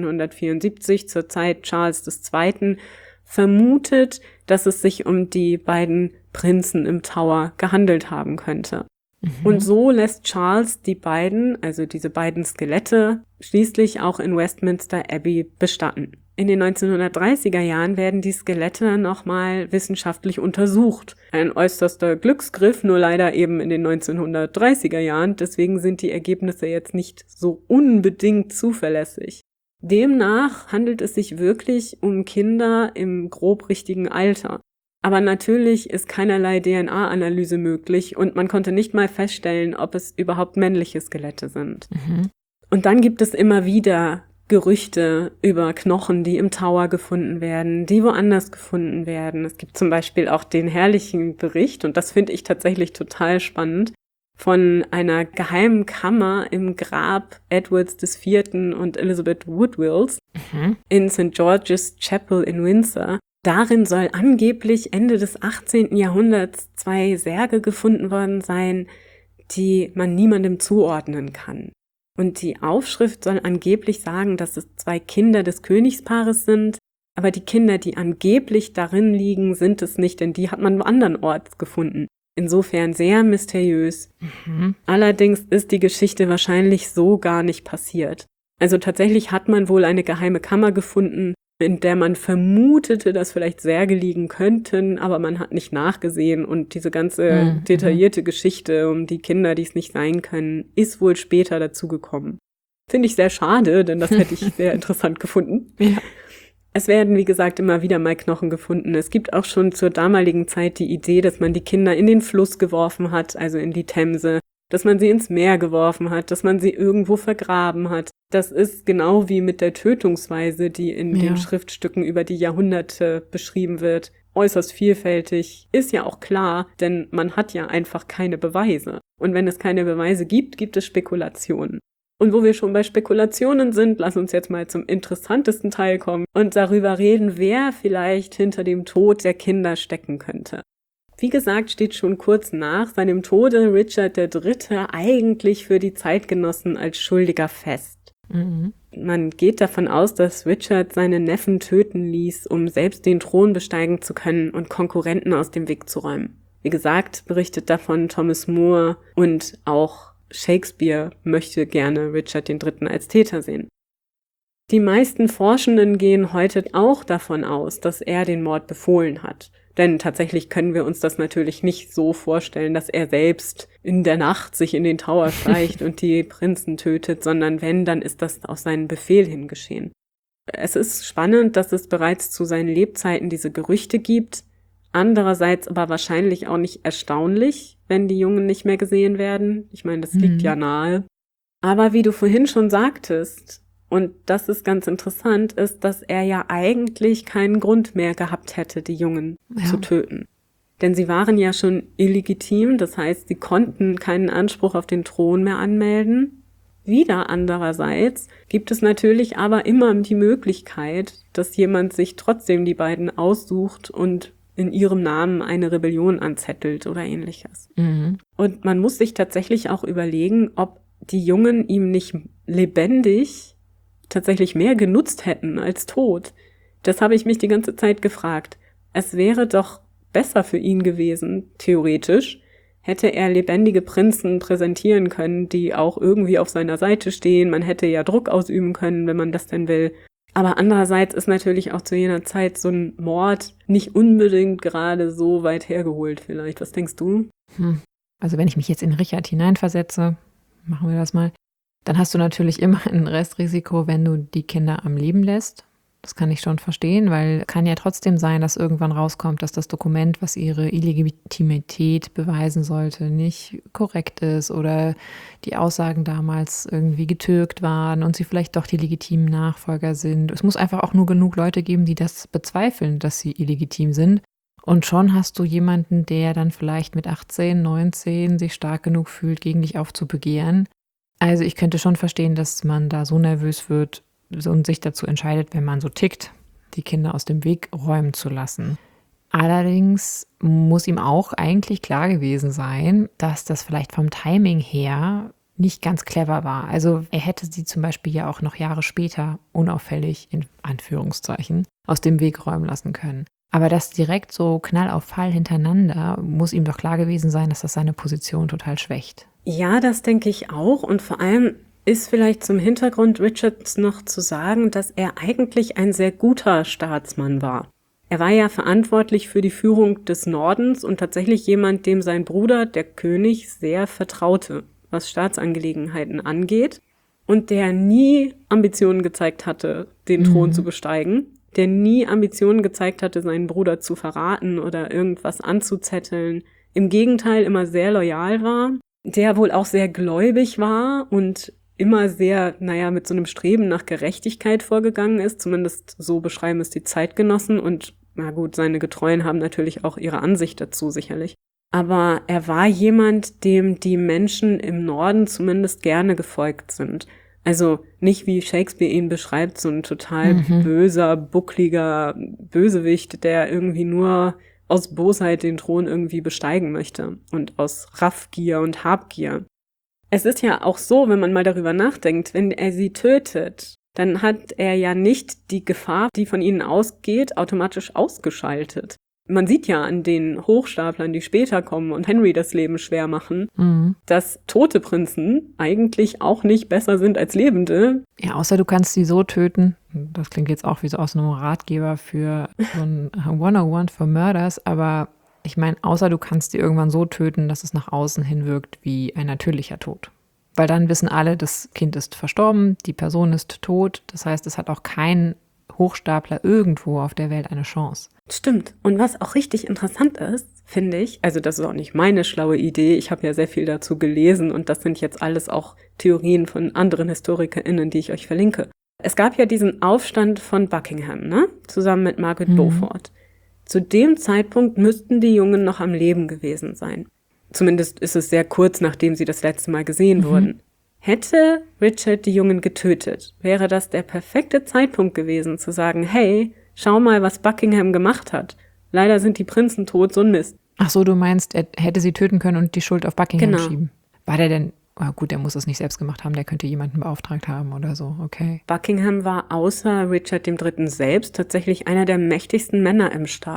1674 zur Zeit Charles II., vermutet, dass es sich um die beiden Prinzen im Tower gehandelt haben könnte. Und so lässt Charles die beiden, also diese beiden Skelette, schließlich auch in Westminster Abbey bestatten. In den 1930er Jahren werden die Skelette nochmal wissenschaftlich untersucht. Ein äußerster Glücksgriff, nur leider eben in den 1930er Jahren, deswegen sind die Ergebnisse jetzt nicht so unbedingt zuverlässig. Demnach handelt es sich wirklich um Kinder im grob richtigen Alter. Aber natürlich ist keinerlei DNA-Analyse möglich und man konnte nicht mal feststellen, ob es überhaupt männliche Skelette sind. Und dann gibt es immer wieder Gerüchte über Knochen, die im Tower gefunden werden, die woanders gefunden werden. Es gibt zum Beispiel auch den herrlichen Bericht, und das finde ich tatsächlich total spannend, von einer geheimen Kammer im Grab Edwards IV. Und Elizabeth Woodvilles in St. George's Chapel in Windsor. Darin soll angeblich Ende des 18. Jahrhunderts 2 Särge gefunden worden sein, die man niemandem zuordnen kann. Und die Aufschrift soll angeblich sagen, dass es 2 Kinder des Königspaares sind, aber die Kinder, die angeblich darin liegen, sind es nicht, denn die hat man andernorts gefunden. Insofern sehr mysteriös. Allerdings ist die Geschichte wahrscheinlich so gar nicht passiert. Also tatsächlich hat man wohl eine geheime Kammer gefunden, in der man vermutete, dass vielleicht Särge liegen könnten, aber man hat nicht nachgesehen und diese ganze detaillierte Geschichte um die Kinder, die es nicht sein können, ist wohl später dazugekommen. Finde ich sehr schade, denn das hätte ich sehr interessant gefunden. Ja. Es werden, wie gesagt, immer wieder mal Knochen gefunden. Es gibt auch schon zur damaligen Zeit die Idee, dass man die Kinder in den Fluss geworfen hat, also in die Themse, dass man sie ins Meer geworfen hat, dass man sie irgendwo vergraben hat. Das ist genau wie mit der Tötungsweise, die in den Schriftstücken über die Jahrhunderte beschrieben wird. Äußerst vielfältig, ist ja auch klar, denn man hat ja einfach keine Beweise. Und wenn es keine Beweise gibt, gibt es Spekulationen. Und wo wir schon bei Spekulationen sind, lass uns jetzt mal zum interessantesten Teil kommen und darüber reden, wer vielleicht hinter dem Tod der Kinder stecken könnte. Wie gesagt, steht schon kurz nach seinem Tode Richard III. Eigentlich für die Zeitgenossen als Schuldiger fest. Man geht davon aus, dass Richard seinen Neffen töten ließ, um selbst den Thron besteigen zu können und Konkurrenten aus dem Weg zu räumen. Wie gesagt, berichtet davon Thomas More und auch Shakespeare möchte gerne Richard III. Als Täter sehen. Die meisten Forschenden gehen heute auch davon aus, dass er den Mord befohlen hat. Denn tatsächlich können wir uns das natürlich nicht so vorstellen, dass er selbst in der Nacht sich in den Tower schleicht und die Prinzen tötet, sondern wenn, dann ist das auf seinen Befehl hin geschehen. Es ist spannend, dass es bereits zu seinen Lebzeiten diese Gerüchte gibt, andererseits aber wahrscheinlich auch nicht erstaunlich, wenn die Jungen nicht mehr gesehen werden. Ich meine, das liegt ja nahe. Aber wie du vorhin schon sagtest, und das ist ganz interessant, ist, dass er ja eigentlich keinen Grund mehr gehabt hätte, die Jungen zu töten. Denn sie waren ja schon illegitim, das heißt, sie konnten keinen Anspruch auf den Thron mehr anmelden. Wieder andererseits gibt es natürlich aber immer die Möglichkeit, dass jemand sich trotzdem die beiden aussucht und in ihrem Namen eine Rebellion anzettelt oder ähnliches. Und man muss sich tatsächlich auch überlegen, ob die Jungen ihm nicht lebendig tatsächlich mehr genutzt hätten als tot. Das habe ich mich die ganze Zeit gefragt. Es wäre doch besser für ihn gewesen, theoretisch, hätte er lebendige Prinzen präsentieren können, die auch irgendwie auf seiner Seite stehen. Man hätte ja Druck ausüben können, wenn man das denn will. Aber andererseits ist natürlich auch zu jener Zeit so ein Mord nicht unbedingt gerade so weit hergeholt vielleicht. Was denkst du? Also wenn ich mich jetzt in Richard hineinversetze, machen wir das mal, dann hast du natürlich immer ein Restrisiko, wenn du die Kinder am Leben lässt. Das kann ich schon verstehen, weil kann ja trotzdem sein, dass irgendwann rauskommt, dass das Dokument, was ihre Illegitimität beweisen sollte, nicht korrekt ist oder die Aussagen damals irgendwie getürkt waren und sie vielleicht doch die legitimen Nachfolger sind. Es muss einfach auch nur genug Leute geben, die das bezweifeln, dass sie illegitim sind. Und schon hast du jemanden, der dann vielleicht mit 18, 19 sich stark genug fühlt, gegen dich aufzubegehren. Also ich könnte schon verstehen, dass man da so nervös wird und sich dazu entscheidet, wenn man so tickt, die Kinder aus dem Weg räumen zu lassen. Allerdings muss ihm auch eigentlich klar gewesen sein, dass das vielleicht vom Timing her nicht ganz clever war. Also er hätte sie zum Beispiel ja auch noch Jahre später unauffällig, in Anführungszeichen, aus dem Weg räumen lassen können. Aber das direkt so Knall auf Fall hintereinander, muss ihm doch klar gewesen sein, dass das seine Position total schwächt. Ja, das denke ich auch. Und vor allem ist vielleicht zum Hintergrund Richards noch zu sagen, dass er eigentlich ein sehr guter Staatsmann war. Er war ja verantwortlich für die Führung des Nordens und tatsächlich jemand, dem sein Bruder, der König, sehr vertraute, was Staatsangelegenheiten angeht. Und der nie Ambitionen gezeigt hatte, den Thron zu besteigen. Der nie Ambitionen gezeigt hatte, seinen Bruder zu verraten oder irgendwas anzuzetteln. Im Gegenteil, immer sehr loyal war. Der wohl auch sehr gläubig war und immer sehr, mit so einem Streben nach Gerechtigkeit vorgegangen ist. Zumindest so beschreiben es die Zeitgenossen. Und na gut, seine Getreuen haben natürlich auch ihre Ansicht dazu sicherlich. Aber er war jemand, dem die Menschen im Norden zumindest gerne gefolgt sind. Also nicht, wie Shakespeare ihn beschreibt, so ein total böser, buckliger Bösewicht, der irgendwie nur aus Bosheit den Thron irgendwie besteigen möchte und aus Raffgier und Habgier. Es ist ja auch so, wenn man mal darüber nachdenkt, wenn er sie tötet, dann hat er ja nicht die Gefahr, die von ihnen ausgeht, automatisch ausgeschaltet. Man sieht ja an den Hochstaplern, die später kommen und Henry das Leben schwer machen, dass tote Prinzen eigentlich auch nicht besser sind als lebende. Ja, außer du kannst sie so töten, das klingt jetzt auch wie so aus einem Ratgeber für so ein 101 for Murders, aber ich meine, außer du kannst sie irgendwann so töten, dass es nach außen hin wirkt wie ein natürlicher Tod. Weil dann wissen alle, das Kind ist verstorben, die Person ist tot, das heißt, es hat auch kein Hochstapler irgendwo auf der Welt eine Chance. Stimmt. Und was auch richtig interessant ist, finde ich, also das ist auch nicht meine schlaue Idee, ich habe ja sehr viel dazu gelesen und das sind jetzt alles auch Theorien von anderen HistorikerInnen, die ich euch verlinke. Es gab ja diesen Aufstand von Buckingham, ne? Zusammen mit Margaret Beaufort. Zu dem Zeitpunkt müssten die Jungen noch am Leben gewesen sein. Zumindest ist es sehr kurz, nachdem sie das letzte Mal gesehen wurden. Hätte Richard die Jungen getötet, wäre das der perfekte Zeitpunkt gewesen, zu sagen, hey, schau mal, was Buckingham gemacht hat. Leider sind die Prinzen tot, so ein Mist. Ach so, du meinst, er hätte sie töten können und die Schuld auf Buckingham schieben. War der denn, gut, der muss es nicht selbst gemacht haben, der könnte jemanden beauftragt haben oder so, okay. Buckingham war außer Richard III. Selbst tatsächlich einer der mächtigsten Männer im Staat.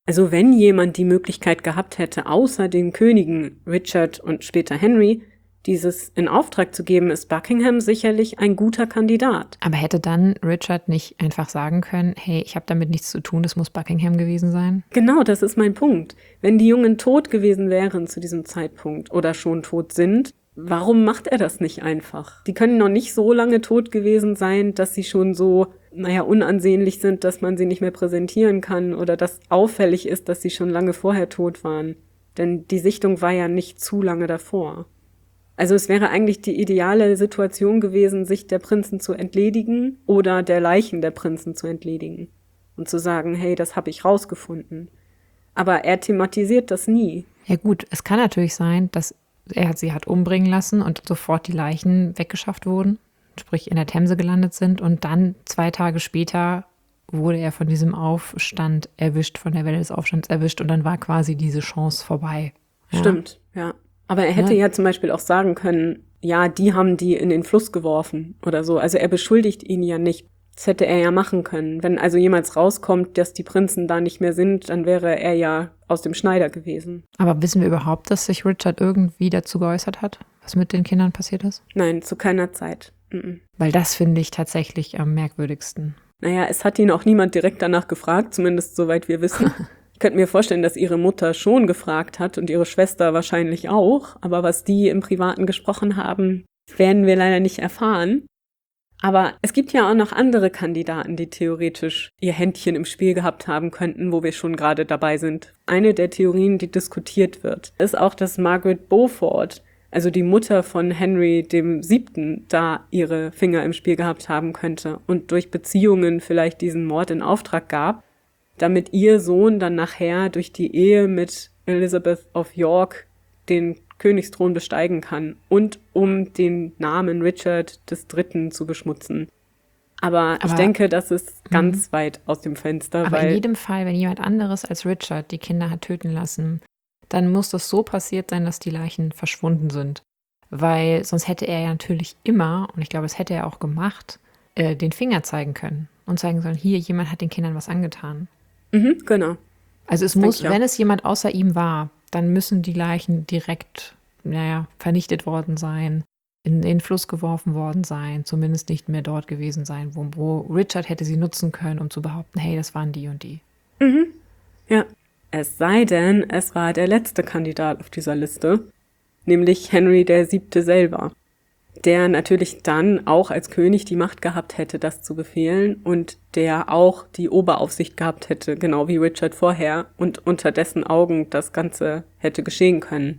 Also wenn jemand die Möglichkeit gehabt hätte, außer den Königen Richard und später Henry, dieses in Auftrag zu geben, ist Buckingham sicherlich ein guter Kandidat. Aber hätte dann Richard nicht einfach sagen können, hey, ich habe damit nichts zu tun, das muss Buckingham gewesen sein? Genau, das ist mein Punkt. Wenn die Jungen tot gewesen wären zu diesem Zeitpunkt oder schon tot sind, warum macht er das nicht einfach? Die können noch nicht so lange tot gewesen sein, dass sie schon so, unansehnlich sind, dass man sie nicht mehr präsentieren kann oder dass auffällig ist, dass sie schon lange vorher tot waren. Denn die Sichtung war ja nicht zu lange davor. Also es wäre eigentlich die ideale Situation gewesen, sich der Prinzen zu entledigen oder der Leichen der Prinzen zu entledigen und zu sagen, hey, das habe ich rausgefunden. Aber er thematisiert das nie. Ja gut, es kann natürlich sein, dass er sie hat umbringen lassen und sofort die Leichen weggeschafft wurden, sprich in der Themse gelandet sind und dann 2 Tage später wurde er von diesem Aufstand erwischt, von der Welle des Aufstands erwischt und dann war quasi diese Chance vorbei. Ja. Stimmt, ja. Aber er hätte ja zum Beispiel auch sagen können, ja, die haben die in den Fluss geworfen oder so. Also er beschuldigt ihn ja nicht. Das hätte er ja machen können. Wenn also jemals rauskommt, dass die Prinzen da nicht mehr sind, dann wäre er ja aus dem Schneider gewesen. Aber wissen wir überhaupt, dass sich Richard irgendwie dazu geäußert hat, was mit den Kindern passiert ist? Nein, zu keiner Zeit. Weil das finde ich tatsächlich am merkwürdigsten. Naja, es hat ihn auch niemand direkt danach gefragt, zumindest soweit wir wissen. Ich könnte mir vorstellen, dass ihre Mutter schon gefragt hat und ihre Schwester wahrscheinlich auch. Aber was die im Privaten gesprochen haben, werden wir leider nicht erfahren. Aber es gibt ja auch noch andere Kandidaten, die theoretisch ihr Händchen im Spiel gehabt haben könnten, wo wir schon gerade dabei sind. Eine der Theorien, die diskutiert wird, ist auch, dass Margaret Beaufort, also die Mutter von Henry VII., da ihre Finger im Spiel gehabt haben könnte und durch Beziehungen vielleicht diesen Mord in Auftrag gab, damit ihr Sohn dann nachher durch die Ehe mit Elizabeth of York den Königsthron besteigen kann und um den Namen Richard III. Zu beschmutzen. Aber ich denke, das ist ganz weit aus dem Fenster. Aber in jedem Fall, wenn jemand anderes als Richard die Kinder hat töten lassen, dann muss das so passiert sein, dass die Leichen verschwunden sind. Weil sonst hätte er ja natürlich immer, und ich glaube, das hätte er auch gemacht, den Finger zeigen können und zeigen sollen, hier, jemand hat den Kindern was angetan. Genau. Also es muss, wenn es jemand außer ihm war, dann müssen die Leichen direkt, vernichtet worden sein, in den Fluss geworfen worden sein, zumindest nicht mehr dort gewesen sein, wo Richard hätte sie nutzen können, um zu behaupten, hey, das waren die und die. Ja, es sei denn, es war der letzte Kandidat auf dieser Liste, nämlich Henry VII. Selber, der natürlich dann auch als König die Macht gehabt hätte, das zu befehlen und der auch die Oberaufsicht gehabt hätte, genau wie Richard vorher, und unter dessen Augen das Ganze hätte geschehen können.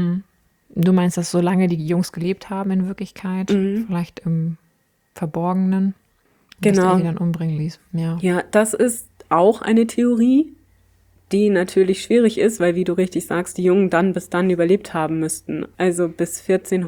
Du meinst, dass solange die Jungs gelebt haben in Wirklichkeit, vielleicht im Verborgenen, dass er sie dann umbringen ließ? Ja, das ist auch eine Theorie, die natürlich schwierig ist, weil, wie du richtig sagst, die Jungen dann bis dann überlebt haben müssten. Also bis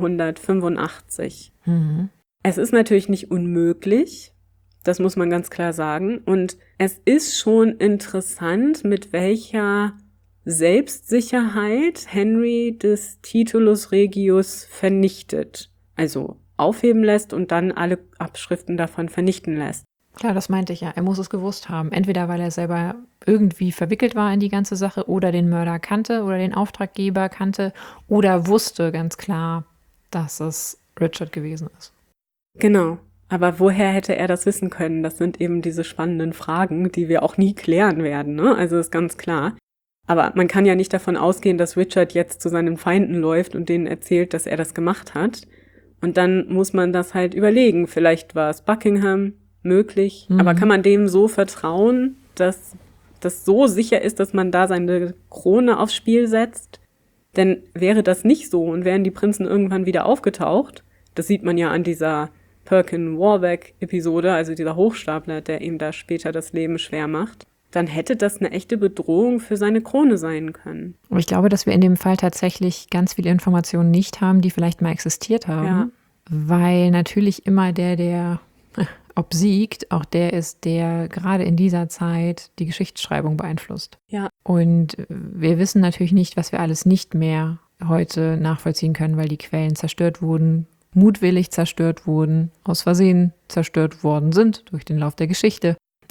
1485. Es ist natürlich nicht unmöglich, das muss man ganz klar sagen. Und es ist schon interessant, mit welcher Selbstsicherheit Henry des Titulus Regius vernichtet. Also aufheben lässt und dann alle Abschriften davon vernichten lässt. Klar, das meinte ich ja. Er muss es gewusst haben. Entweder weil er selber irgendwie verwickelt war in die ganze Sache oder den Mörder kannte oder den Auftraggeber kannte oder wusste ganz klar, dass es Richard gewesen ist. Genau. Aber woher hätte er das wissen können? Das sind eben diese spannenden Fragen, die wir auch nie klären werden, ne? Also ist ganz klar. Aber man kann ja nicht davon ausgehen, dass Richard jetzt zu seinen Feinden läuft und denen erzählt, dass er das gemacht hat. Und dann muss man das halt überlegen. Vielleicht war es Buckingham möglich. Aber kann man dem so vertrauen, dass das so sicher ist, dass man da seine Krone aufs Spiel setzt? Denn wäre das nicht so und wären die Prinzen irgendwann wieder aufgetaucht, das sieht man ja an dieser Perkin-Warbeck-Episode, also dieser Hochstapler, der ihm da später das Leben schwer macht, dann hätte das eine echte Bedrohung für seine Krone sein können. Aber ich glaube, dass wir in dem Fall tatsächlich ganz viele Informationen nicht haben, die vielleicht mal existiert haben. Ja. Weil natürlich immer der obsiegt, auch der ist, der gerade in dieser Zeit die Geschichtsschreibung beeinflusst. Ja. Und wir wissen natürlich nicht, was wir alles nicht mehr heute nachvollziehen können, weil die Quellen zerstört wurden, mutwillig zerstört wurden, aus Versehen zerstört worden sind durch den Lauf der Geschichte.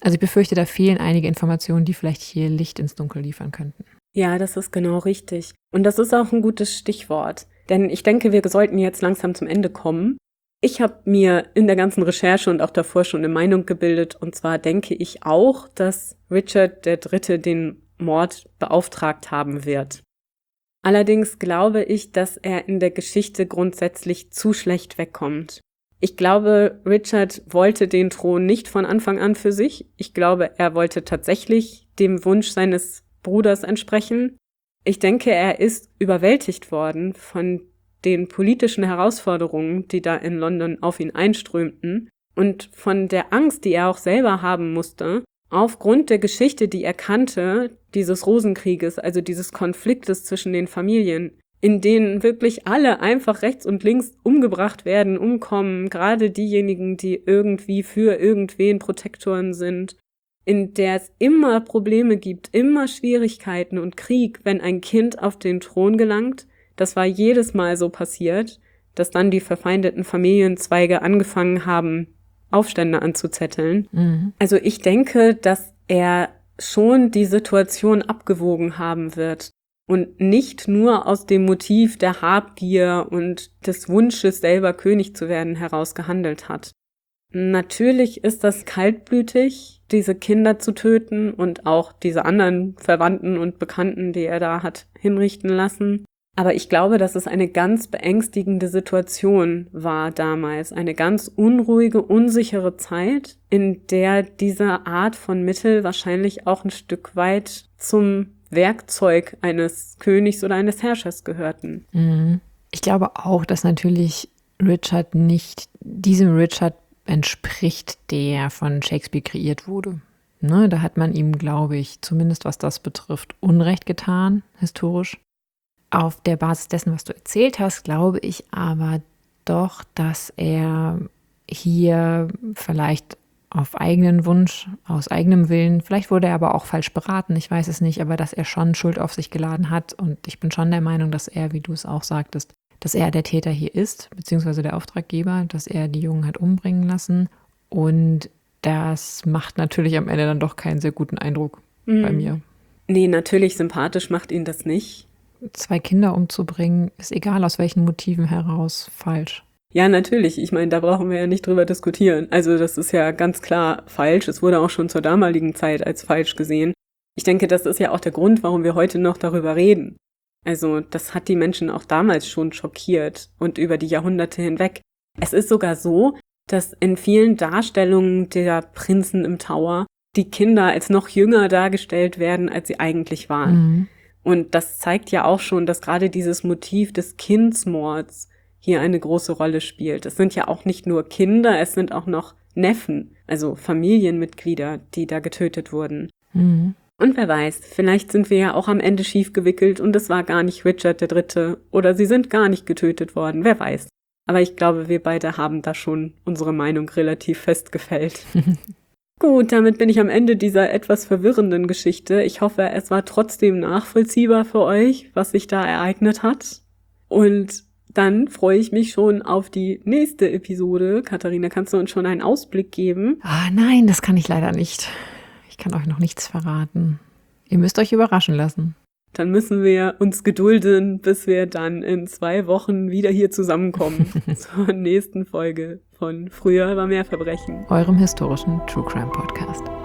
Also ich befürchte, da fehlen einige Informationen, die vielleicht hier Licht ins Dunkel liefern könnten. Ja, das ist genau richtig. Und das ist auch ein gutes Stichwort. Denn ich denke, wir sollten jetzt langsam zum Ende kommen. Ich habe mir in der ganzen Recherche und auch davor schon eine Meinung gebildet. Und zwar denke ich auch, dass Richard III. Den Mord beauftragt haben wird. Allerdings glaube ich, dass er in der Geschichte grundsätzlich zu schlecht wegkommt. Ich glaube, Richard wollte den Thron nicht von Anfang an für sich. Ich glaube, er wollte tatsächlich dem Wunsch seines Bruders entsprechen. Ich denke, er ist überwältigt worden von den politischen Herausforderungen, die da in London auf ihn einströmten und von der Angst, die er auch selber haben musste, aufgrund der Geschichte, die er kannte, dieses Rosenkrieges, also dieses Konfliktes zwischen den Familien, in denen wirklich alle einfach rechts und links umgebracht werden, umkommen, gerade diejenigen, die irgendwie für irgendwen Protektoren sind, in der es immer Probleme gibt, immer Schwierigkeiten und Krieg, wenn ein Kind auf den Thron gelangt. Das war jedes Mal so passiert, dass dann die verfeindeten Familienzweige angefangen haben, Aufstände anzuzetteln. Mhm. Also ich denke, dass er schon die Situation abgewogen haben wird und nicht nur aus dem Motiv der Habgier und des Wunsches, selber König zu werden, heraus gehandelt hat. Natürlich ist das kaltblütig, diese Kinder zu töten und auch diese anderen Verwandten und Bekannten, die er da hat hinrichten lassen. Aber ich glaube, dass es eine ganz beängstigende Situation war damals, eine ganz unruhige, unsichere Zeit, in der diese Art von Mittel wahrscheinlich auch ein Stück weit zum Werkzeug eines Königs oder eines Herrschers gehörten. Ich glaube auch, dass natürlich Richard nicht diesem Richard entspricht, der von Shakespeare kreiert wurde. Ne, da hat man ihm, glaube ich, zumindest was das betrifft, Unrecht getan, historisch. Auf der Basis dessen, was du erzählt hast, glaube ich aber doch, dass er hier vielleicht auf eigenen Wunsch, aus eigenem Willen, vielleicht wurde er aber auch falsch beraten, ich weiß es nicht, aber dass er schon Schuld auf sich geladen hat. Und ich bin schon der Meinung, dass er, wie du es auch sagtest, dass er der Täter hier ist, beziehungsweise der Auftraggeber, dass er die Jungen hat umbringen lassen. Und das macht natürlich am Ende dann doch keinen sehr guten Eindruck bei mir. Nee, natürlich sympathisch macht ihn das nicht. 2 Kinder umzubringen, ist egal aus welchen Motiven heraus falsch. Ja, natürlich. Ich meine, da brauchen wir ja nicht drüber diskutieren. Also das ist ja ganz klar falsch. Es wurde auch schon zur damaligen Zeit als falsch gesehen. Ich denke, das ist ja auch der Grund, warum wir heute noch darüber reden. Also das hat die Menschen auch damals schon schockiert und über die Jahrhunderte hinweg. Es ist sogar so, dass in vielen Darstellungen der Prinzen im Tower die Kinder als noch jünger dargestellt werden, als sie eigentlich waren. Und das zeigt ja auch schon, dass gerade dieses Motiv des Kindsmords hier eine große Rolle spielt. Es sind ja auch nicht nur Kinder, es sind auch noch Neffen, also Familienmitglieder, die da getötet wurden. Und wer weiß, vielleicht sind wir ja auch am Ende schief gewickelt und es war gar nicht Richard III. Oder sie sind gar nicht getötet worden, wer weiß. Aber ich glaube, wir beide haben da schon unsere Meinung relativ festgefällt. Gut, damit bin ich am Ende dieser etwas verwirrenden Geschichte. Ich hoffe, es war trotzdem nachvollziehbar für euch, was sich da ereignet hat. Und dann freue ich mich schon auf die nächste Episode. Katharina, kannst du uns schon einen Ausblick geben? Nein, das kann ich leider nicht. Ich kann euch noch nichts verraten. Ihr müsst euch überraschen lassen. Dann müssen wir uns gedulden, bis wir dann in 2 Wochen wieder hier zusammenkommen zur nächsten Folge von Früher war mehr Verbrechen. Eurem historischen True Crime Podcast.